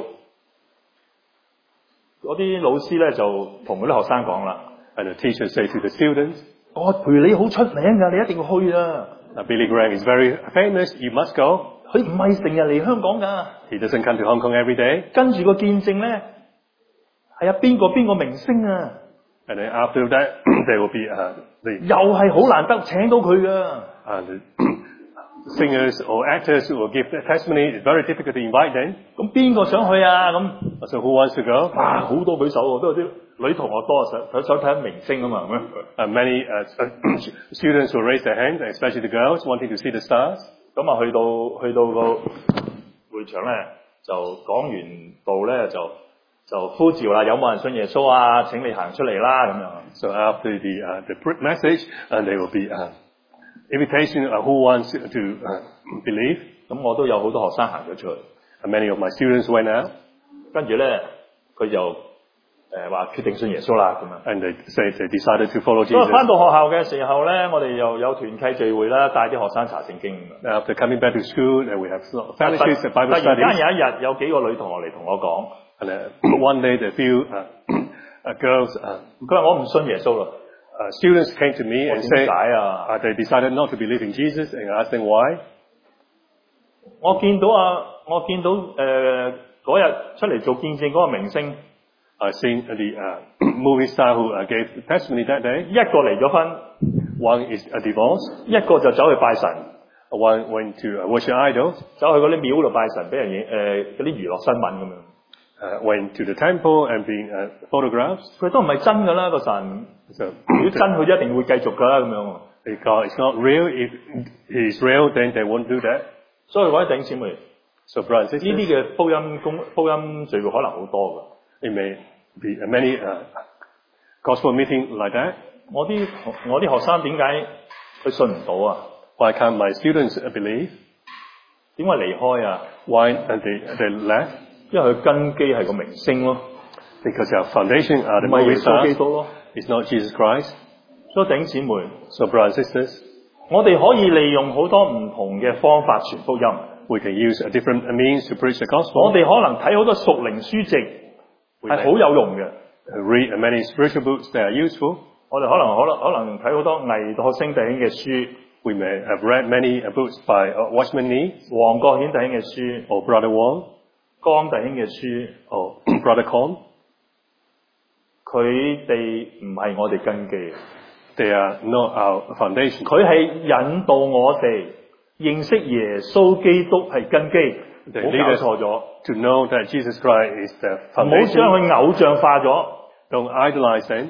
嗰啲老師咧就同嗰啲學生講啦， And the teachers say to the students, 葛培你好出名㗎，你一定要去啊！ uh, Billy Graham is very famous, you must go. 佢唔係成日嚟香港㗎， He doesn't come to Hong Kong every day. 跟住個見證咧係啊邊個邊個明星啊， And then after that, there will be uh, the, 又係好難得請到佢㗎。 uh, the singers or actors who will give their testimony. It's very difficult to invite them. 咁邊個想去啊？咁 So who wants to go? 哇好多舉手喎，都有啲女同學多想想想睇下明星啊嘛咁樣。 Uh, many uh, students will raise their hands, especially the girls, wanting to see the stars. 咁啊去到去到個會場咧，就講完道咧就就呼召啦，有冇人信耶穌啊？請你行出嚟啦咁樣。 So after the uh, the pr- message, and there will be uh, invitation uh, who wants to uh, believe. 咁我都有好多學生行咗出去， And many of my students went out, 跟住咧佢就誒話決定信耶穌啦咁樣。 and they say they decided to follow 咁啊 Jesus. 翻到學校嘅時候咧，我哋又有團契聚會啦，帶啲學生查聖經。 After coming back to school, then we have sort of 突 fellowships and 突 Bible 然間 studies. 有一日有幾個女同學嚟同我講， And uh, one day, a few uh, uh, girls, uh, 佢話我唔信耶穌啦。 uh, students came to me 我 and 點 said 解啊？ uh, they decided not to believe in Jesus, and I asked them why. 我見到啊，我見到誒嗰日出嚟做見證嗰個明星， I seen the uh, movie star who uh, gave testimony that day. 一個離咗婚， One is a divorce. 一個就走去拜神， One went to uh, worship idols. 走去嗰啲廟度拜神，俾人影誒嗰啲娛樂新聞咁樣。 Uh, went to the temple and being uh, photographed. 佢都唔係真㗎啦個神， So 如果真佢一定會繼續㗎啦咁樣。 If God is not real, if He is real, then they won't do that. 所以各位弟兄姊妹， So, brothers and 呢啲 sisters, 嘅福音公福音聚會可能好多㗎。 it may be many uh, gospel meeting like that. 我啲我啲學生點解佢信唔到啊？ Why can't my students uh, believe? 點解離開啊？ Why uh, they, they left? 因為佢根基係個明星咯， Because our foundation are 唔 the 係耶 movie 穌基 stars. 督咯。 It's not Jesus Christ. 所以弟兄姊妹， So, brothers and sisters, 我哋可以利用好多唔同嘅方法傳福音。 we can use a different means to preach the 我 gospel. 哋可能睇好多屬靈書籍係好有用嘅。 Uh, Read many spiritual books that are useful. 我哋可能可能可能睇好多倪學星弟兄嘅書， We may have read many uh, books by uh, Watchman Nee 黃國顯弟兄嘅書， or Brother Wong 江弟兄嘅書， or Brother Con. 佢哋唔係我哋根基， They are not our foundation. 佢係引導我哋認識耶穌基督係根基，唔 They 好 lead 搞 us 錯咗， to know that Jesus Christ is the 唔好將 foundation. 佢偶像化咗。 Don't idolize them.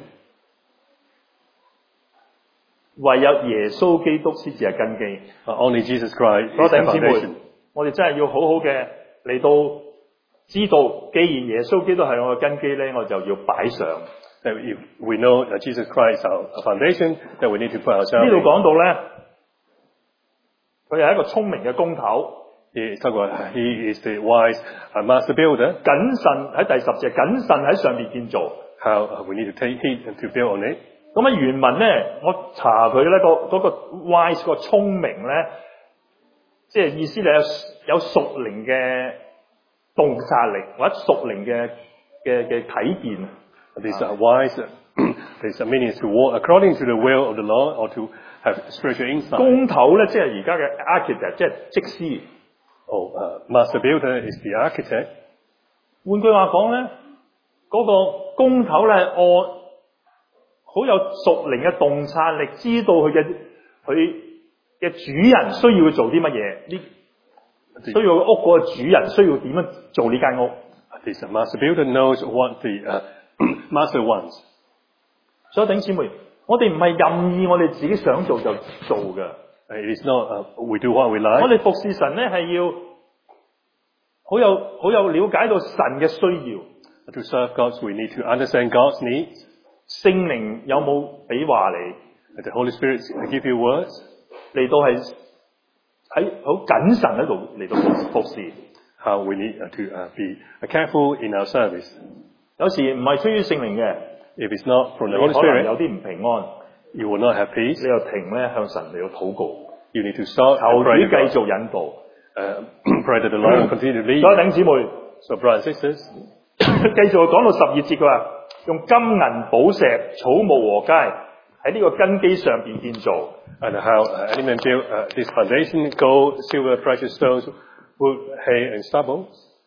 唯有耶穌基督先至係根基。 Uh, only Jesus Christ 所以 is 弟 the 兄姊妹 foundation.， 我哋真係要好好嘅嚟到知道，既然耶穌基督係我嘅根基咧，我就要擺上。 That if we know that Jesus Christ is our foundation, that we need to put 呢 ourselves 度 in. 講到咧，佢係一個聰明嘅工頭， He talk about he is the wise uh, master builder. 謹慎喺第十節，謹慎喺上面建造。 How uh, we need to take heed and to build on it. 咁喺原文咧，我查佢咧個嗰個 wise 個聰明咧，即係意思你有有屬靈嘅洞察力，或者屬靈嘅嘅嘅體見。 These are wise. This meaning is to walk according to the will of the Lord or to have spiritual insight. 工頭咧，即係而家嘅 architect，即係則師。 Oh, uh, master builder is the architect. 換句話講咧，嗰、個工頭咧按好有屬靈嘅洞察力，知道佢嘅佢嘅主人需要做啲乜嘢，呢需要屋嗰個主人需要點樣做呢間屋。 This master builder knows what the uh, master wants. 所以弟兄姊妹，我哋唔係任意我哋自己想做就做嘅。 It is not uh, we do what we 我 like. 哋服侍神咧係要好有好有了解到神嘅需要。 To serve God, we need to understand God's needs. 聖靈有冇俾話你 The Holy Spirit give you words. 嚟到係喺好謹慎喺度嚟到服服侍？ How we need uh, to uh, be careful in our service. 有時唔係出於聖靈嘅， If it's not from 你 the Holy 可能有 Spirit, 啲唔平安， you will not have peace. 你又停咧向神嚟到禱告， You need to start 求 and 主 pray 繼 to God. 續引導。 Uh, pray that the Lord will continue to lead. 所以弟兄姊妹， So, brothers and sisters, 繼續講到十二節，佢話用金銀寶石、草木禾秸喺呢個根基上邊建造。 and how uh, any man build uh, this foundation: gold, silver, precious stones, wood, hay, and stubble.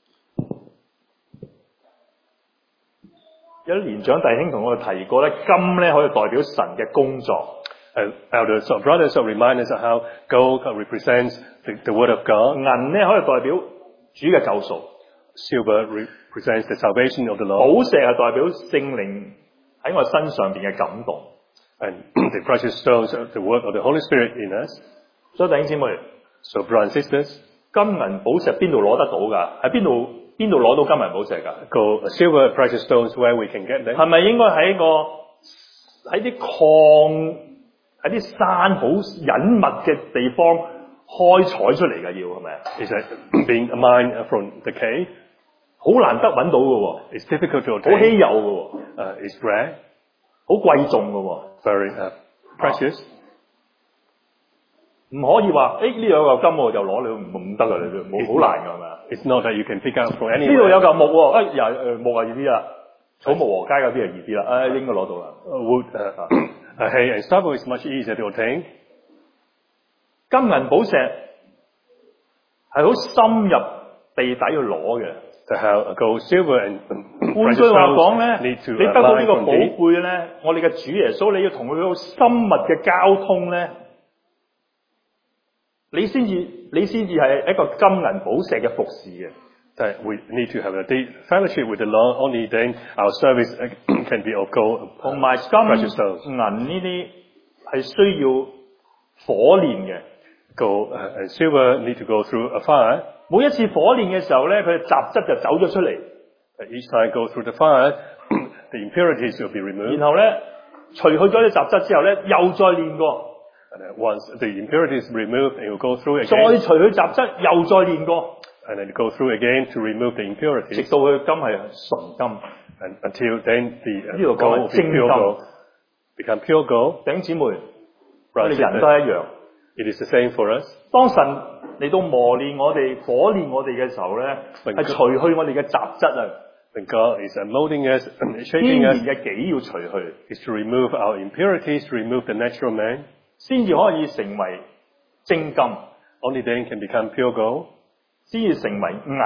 有啲年長弟兄同我哋提過咧，金咧可以代表神嘅工作， And elders or brothers will remind us of how gold represents the, the word of God. 銀咧可以代表主嘅救贖， Silver represents the salvation of the 寶 Lord. 石係代表聖靈喺我身上邊嘅感動。 And the precious stones are the work of the Holy Spirit in us. 所以弟兄姊妹， So, brothers and sisters, 金銀寶石邊度攞得到㗎？喺邊度邊度攞到金銀寶石㗎？ gold, silver, precious stones, where we can get them. 係咪應該喺個喺啲礦喺啲山好隱密嘅地方開採出嚟㗎？要係咪啊？ Is that being mined from the cave? 好難得揾到㗎喎， It's difficult to 好稀 obtain. 有㗎喎， Uh, it's rare, 好貴重㗎喎。 very uh, precious. 唔可以話，誒呢度有嚿金我就攞你唔唔得㗎，你冇好難㗎係咪啊？ It's not that you can pick out from 呢度有 anywhere. 嚿木喎，誒又誒木啊易啲啦，草木禾秸嗰啲就易啲啦，誒應該攞到啦。 Uh, wood, uh, uh, hay, and stubble is much easier to obtain. 金銀寶石係好深入地底去攞嘅。 So how gold, silver, and 換 precious 句話講 stones 咧， need to 你得 uh, 到呢 mine 個 from 寶 deep. 貝咧，我哋嘅主耶穌，你要同佢好深密嘅交通咧，你先至你先至係一個金銀寶石嘅服侍嘅。 That we need to have a deep fellowship with the Lord. Only then our service uh, can be of gold, 同埋 uh, 金 precious stones. 銀呢啲係需要火煉嘅。 Gold uh, and silver need to go through a fire. 每一次火煉嘅時候咧，佢嘅雜質就走咗出嚟。 Uh, each time go through the fire, the impurities will be removed. 然後咧，除去咗啲雜質之後咧，又再煉過。 And uh, once the impurities removed, it will go through 再 again. 除去雜質，又再煉過。 And then go through again to remove the 直 impurities. 到佢金係純金。 And until then, the uh, 呢度講 gold 係 will be 精 pure 金。 gold. Become pure gold. 弟兄姊妹，我 Brothers 哋 and 人都係 sisters, 一樣。 it is the same for us. 當神嚟到磨練我哋、火煉我哋嘅時候咧，係除去我哋嘅雜質啊。 When God is uh, molding us, 天 shaping 然 us, 嘅己要除去， is to remove our impurities, to remove the natural man. 先至可以成為精金， Only then can become pure gold. 先至成為銀。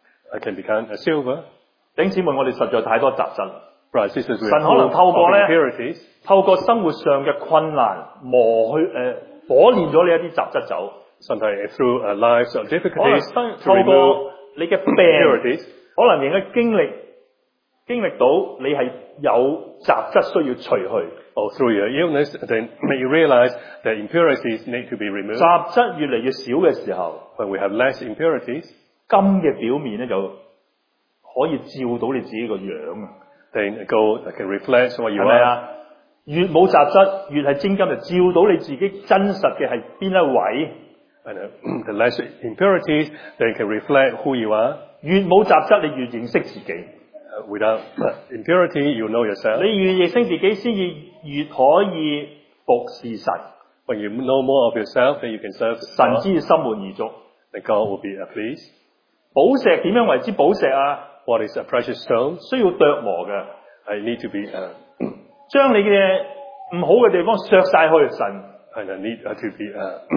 I can become a silver. 弟兄姊妹，我哋實在太多雜質， Brothers and sisters, we 神 are 可能 full 透過 of 咧， impurities. 透過生活上嘅困難磨去誒、呃、火煉咗你一啲雜質走。 Sometimes through uh, lives of 可能 difficulties 生 to 透 remove 過你嘅病， impurities. 可能令佢經歷經歷到你係有雜質需要除去。 Or through your illness, then may you realize that impurities need to be removed. 雜質越嚟越少嘅時候， When we have less impurities, 金嘅表面咧就可以照到你自己個樣啊， then gold can reflect what you 係咪 are. 啊？越冇雜質，越係精金，就照到你自己真實嘅係邊一位。 And uh, the less impurities, they can reflect who you are. 越冇雜質，你越認識自己。 Uh, without impurity, you know yourself. 你越認識自己，先至越可以服侍神。 When you know more of yourself, then you can serve 神 God. 先至心滿意足。 Then God will be uh, pleased. 寶石點樣為之寶石啊？ What is a precious stone? 需要琢磨嘅， I need to be, uh, 將你嘅唔好嘅地方削晒去。神 and I need uh, to be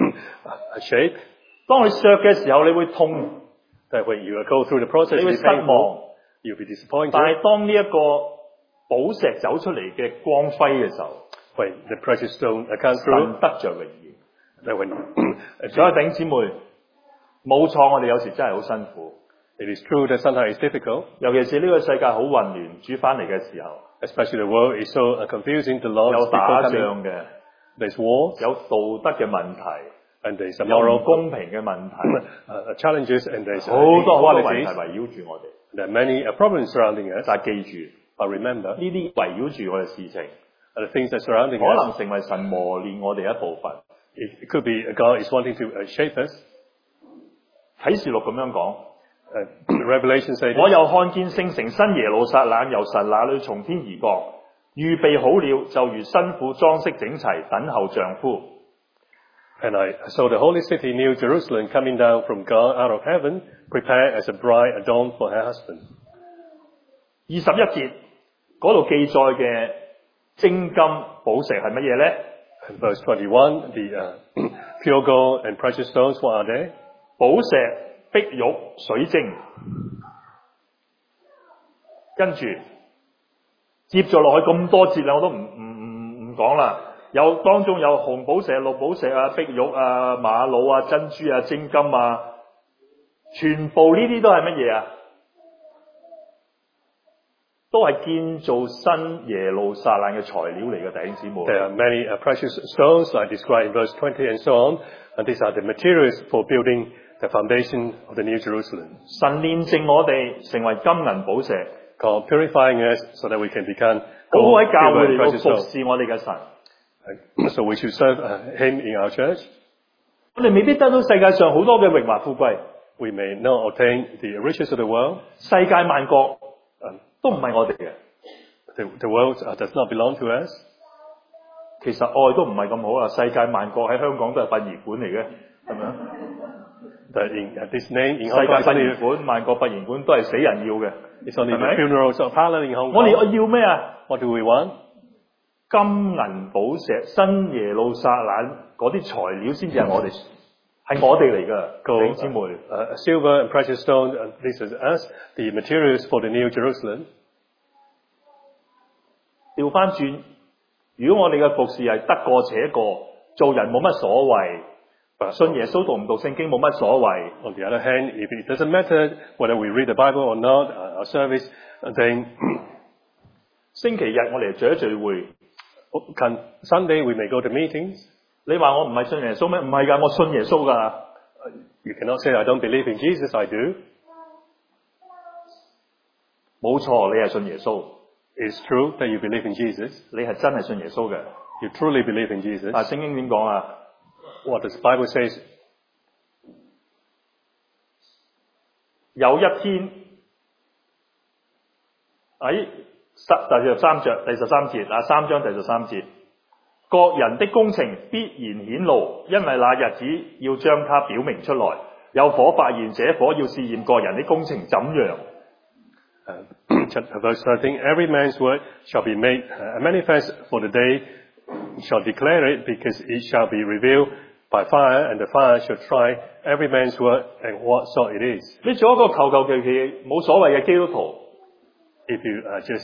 uh, shaped. 當你削嘅時候，你會痛， That when you go through the process, 你 you'll 會 be 失望 painful,。you'll be disappointed. 但係當呢一個寶石走出嚟嘅光輝嘅時候， When the precious stone uh, comes 神 through, 得着榮耀。 that when 所以弟兄姊妹，冇錯，我哋有時真係好辛苦， it is true that sometimes it's difficult, 尤其是呢個世界好混亂，主翻嚟嘅時候， especially the world is so uh, confusing. The Lord 有 is 打 before 仗 coming. 嘅， There's wars 有道德嘅問題， and there's a 有唔 moral 公平嘅問題， uh, challenges and there's 好 uh, 多好多問題 inequalities. 圍繞住我哋。 There are many uh, problems surrounding us. 但係記住， But remember, 呢啲圍繞住我哋事情， uh, the things that surrounding 可 us, 能成為神磨練我哋一部分。 it, it could be uh, God is wanting to uh, shape us. 啟示錄咁樣講。 Uh, Revelation says, 我又看見聖城新耶路撒冷由神那裏從天而降，預備好了，就如新婦裝飾整齊，等候丈夫。 and I saw the holy city, New Jerusalem, coming down from God out of heaven, prepared as a bride adorned for her husband. 二十一節嗰度記載嘅精金寶石係乜嘢呢？ And verse twenty-one, the uh, pure gold and precious stones, what are they? 寶石、碧玉、水晶。跟住接咗落去咁多節啦，我都唔唔唔唔講啦。有當中有紅寶石、綠寶石啊、碧玉啊、瑪瑙啊、珍珠啊、精金啊，全部呢啲都係乜嘢啊？都係建造新耶路撒冷嘅材料嚟嘅，弟兄姊妹。 There are many uh, precious stones, like described in verse twenty and so on, and these are the materials for building the foundation of the New Jerusalem. 神煉淨我哋成為金銀寶石， God purifying us so that we can become 好好 gold, 喺教 silver, 會 and 嚟到 precious 服 stones. 侍我哋嘅神。 Uh, So we should serve uh, Him in our church. 我哋未必得到世界上好多嘅榮華富貴， We may not obtain the riches of the world. 世界萬國 Um, 都唔係我哋嘅。 the, the world uh, does not belong to us. 其實愛都唔係咁好啊！世界萬國喺香港都係殯儀館嚟嘅，係咪啊？ That in uh, this name in 世 Hong 界 Kong is 殯 only, 儀館、萬國殯儀館都係死人要嘅， it's only 係咪 the funerals of Parliament in Hong 我哋 Kong. 要咩啊？ What do we want? 金銀寶石、新耶路撒冷嗰啲材料先至係我哋，係我哋嚟㗎，弟兄姊妹。 Uh, silver and precious stone, uh, this is us, the materials for the New Jerusalem. 調翻轉，如果我哋嘅服侍係得過且過，做人冇乜所謂，信耶穌讀唔讀聖經冇乜所謂。 On the other hand, if it doesn't matter whether we read the Bible or not, uh, our service, uh, then 星期日我哋聚一聚會， can, Sunday we may go to meetings. 你你話我唔係信耶穌咩？唔係㗎，我信耶穌㗎。 You cannot say, I don't believe in Jesus, I do. 冇錯，你係信耶穌。 It's true that you believe in Jesus. 你係真係信耶穌嘅。 You truly believe in Jesus. 啊，聖經點講啊？ What does the Bible say? 有一天喺第十三章第十三節啊，三章第十三節，各人的工程必然顯露，因為那日子要將它表明出來。有火發現，這火要試驗各人的工程怎樣。 Uh, verse thirteen, every man's work shall be made uh, manifest, for the day shall declare it, because it shall be revealed by fire, and the fire shall try every man's work and what sort it is. 你做一個求求其其冇所謂嘅基督徒 If you are just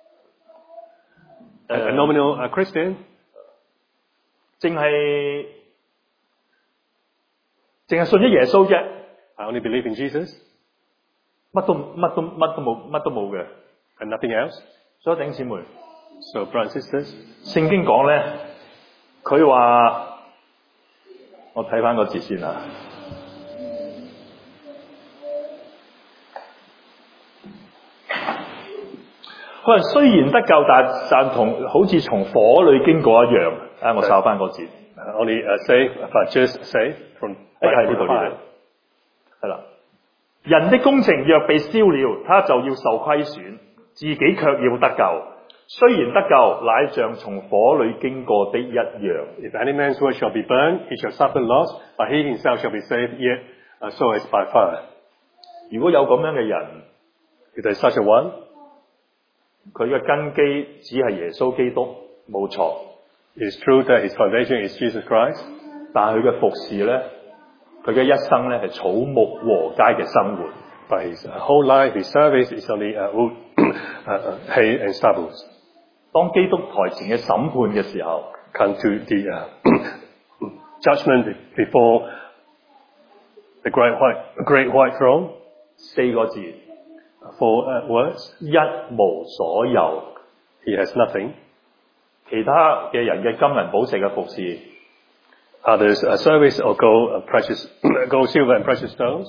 a, a nominal uh, Christian, 淨係淨係信咗耶穌啫， I only believe in Jesus 乜都乜都乜都冇乜都冇嘅， and nothing else. 所以弟兄姊妹， So, brothers and sisters, 聖經講咧，佢話我睇翻個字先啦。佢話雖然得救，但但同好似從火裏經過一樣。啊，我抄翻個字。 uh, only uh, save, but just save from 喺呢度呢度，係啦。人的工程若被燒了，他就要受虧損，自己卻要得救。雖然得救，乃像從火裏經過的一樣。 If any man's work shall be burned, he shall suffer loss, but he himself shall be saved, yet uh, so as by fire. 如果有咁樣嘅人， If there is such a one, 佢嘅根基只係耶穌基督，冇錯。 it is true that his foundation is Jesus Christ, 但係佢嘅服侍咧，佢嘅一生咧係草木禾秸嘅生活。 but his uh, whole life, his service is only uh, wood, uh, uh, hay and stubbles. 當基督台前嘅審判嘅時候， Come to the uh, judgment before the great white, great white throne, 四個字， four uh, words, 一無所有。 he has nothing. 其他嘅人嘅金銀寶石嘅服侍， Others uh, service or gold, uh, precious, gold, silver and precious stones,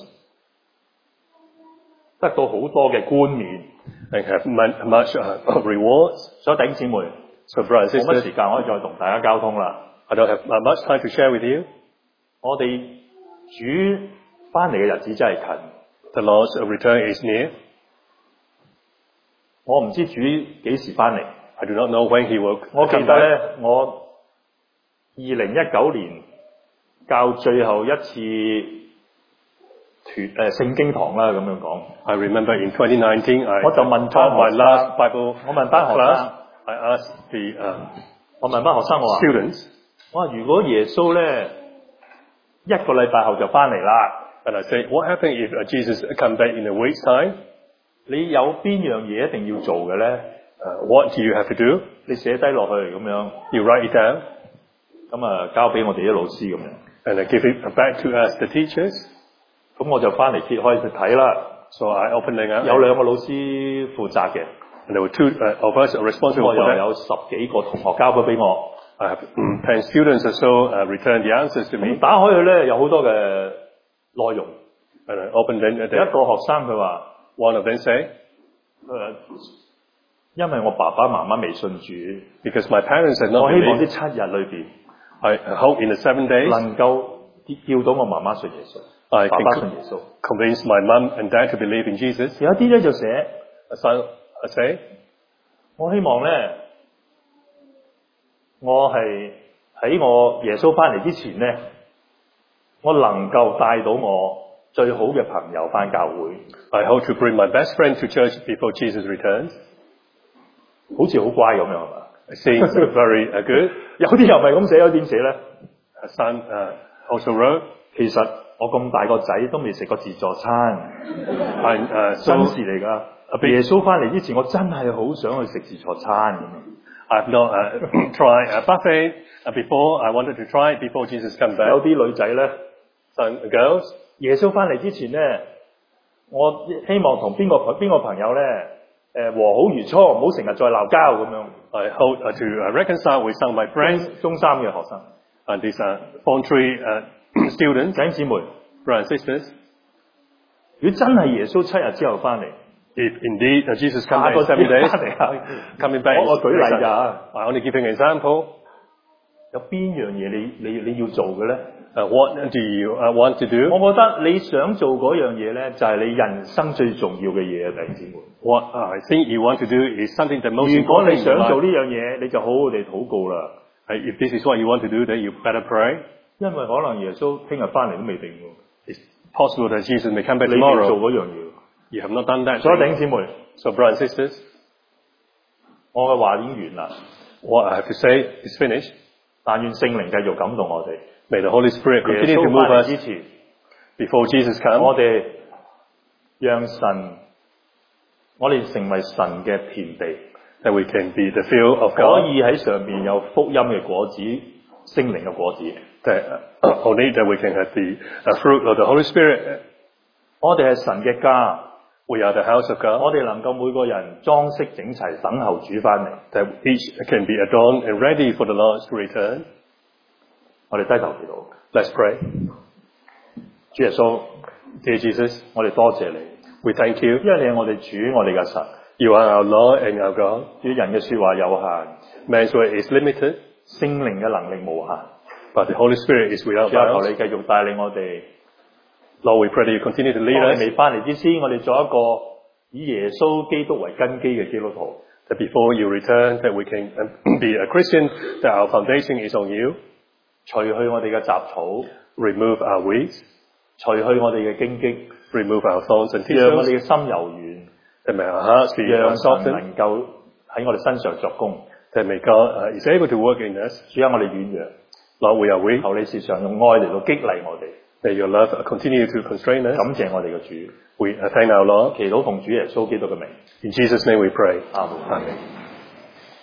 得到好多嘅冠冕。 and have mon- much uh, rewards. 所以弟兄姊妹， So, brothers and 冇乜 sisters, 時間可以再同大家交通啦。 I don't have uh, much time to share with you. 我哋主翻嚟嘅日子真係近。 The Lord's return is near. 我唔知主幾時翻嚟。 I do not know when he will 我記 come 得 back. 咧，我二零一九年教最後一次團誒聖經堂啦，咁樣講。 I remember in twenty nineteen, I 我就問 taught 班 my 學 last 生， Bible 我問班學 class. 生， I asked the uh, 我問班學生我話： students, 我話如果耶穌咧一個禮拜後就翻嚟啦， and I said, what happens if uh, Jesus come back in a week's time? 你有邊樣嘢一定要做嘅咧？ Uh, what do you have to do? 你寫低落去咁樣， You write it down, 咁啊交俾我哋啲老師咁樣。 and I give it back to us, the teachers. 咁我就翻嚟揭開去睇啦。 So I opened it up. 有兩個老師負責嘅， And there were two uh, of us 咁 responsible 我 for 又 that. 有十幾個同學交咗俾我。 I have mm, ten students or so uh, return the answers to 咁 me. 打開佢咧有好多嘅內容。 And I opened them. 有一 Uh, 個學生佢話： one of them say, 誒，因為我爸爸媽媽未信主， because my parents had 我 not 希望呢 believed, 七日裏邊 I hope in the seven days 能夠叫到我媽媽信耶穌， I 爸 can 爸 co- 信耶穌。 convince my mum and dad to believe in Jesus. 有一啲咧就寫： So I say, 我希望咧，我係喺我耶穌翻嚟之前咧，我能夠帶到我最好嘅朋友翻教會， I hope to bring my best friend to church before Jesus returns. 好似好乖咁樣係嘛？ It seems very uh, good. 有啲又唔係咁寫，有點寫咧？ A son uh, also wrote, 其實我咁大個仔都未食過自助餐， and, uh, so 真事嚟㗎。耶穌翻嚟之前，我真係好想去食自助餐咁樣。 I've not uh, tried a buffet uh, before. I wanted to try it before Jesus come 有 back. 啲女仔咧， Some girls, 耶穌翻嚟之前咧，我希望同邊個邊個朋友咧，誒和好如初，唔好成日再鬧交咁樣。 I hope uh, to uh, reconcile with some of my friends. 中三嘅學生， And these are voluntary uh, students, 弟兄姊妹， brothers and sisters. 如果真係耶穌七日之後翻嚟， If indeed uh, Jesus 下 comes 個 back seven 月 days, 翻嚟啊！ coming back, 我我舉例咋， I only give an example. 有邊樣嘢你你你要做嘅咧？ Uh, what do you uh, want to do? 我覺得你想做嗰樣嘢咧，就係、是、你人生最重要嘅嘢啊，弟兄姊妹。 What uh, I think you want to do is something that most 如果 important 你 in your 想做 life. 呢樣嘢，你就好好地禱告啦。 Uh, if this is what you want to do, then you better pray. 因為可能耶穌聽日翻嚟都未定喎， It's possible that Jesus may come back 你未做 tomorrow. 嗰樣嘢。 You have not done that. 所以弟 thing. 兄姊妹， So, brothers and sisters, 我嘅話已經完啦。 what I have to say is finished. 但願聖靈繼續感動我哋。 May the Holy Spirit 耶 continue to 穌 move 翻嚟 us 之前， before Jesus 我 comes. 哋讓神，我哋成為神嘅田地， That we can be the field of 可 God. 以喺上面有福音嘅果子、聖靈嘅果子。 That uh, only that we can have the uh, fruit of the Holy Spirit. 我哋係神嘅家， We are the house of God. 我哋能夠每個人裝飾整齊，等候主翻嚟。 That each can be adorned and ready for the Lord to return. 我哋低頭祈禱， Let's pray. 主耶穌， Dear Jesus, 我哋多謝你， we thank you. 因為你係我哋主，我哋嘅神。 You are our Lord and our God. 主人嘅說話有限， Man's word is limited, 聖靈嘅能力無限。 but the Holy Spirit is without 主啊，求 bounds. 你繼續帶領我哋。 Lord, we pray that you continue to 當 lead 你 us. 未翻嚟之前，我哋做一個以耶穌基督為根基嘅基督徒。 That before you return, that we can um, be a Christian, that our foundation is on you. 除去我哋嘅雜草， Remove our weeds, 除去我哋嘅荊棘， remove our thorns and 讓我 thistles, 哋嘅心柔軟， that may our hearts be 讓 uh, 神 softened, 能夠喺我哋身上作工。 that may God uh, is able to work in us. 主啊，我哋軟弱， Lord, we are weak. 求你時常用愛嚟到激勵我哋。 May your love uh, continue to constrain us. 感謝我哋嘅主， We uh, thank our Lord. 祈禱奉主耶穌基督嘅名。 In Jesus' name we pray. 阿門。 Amen.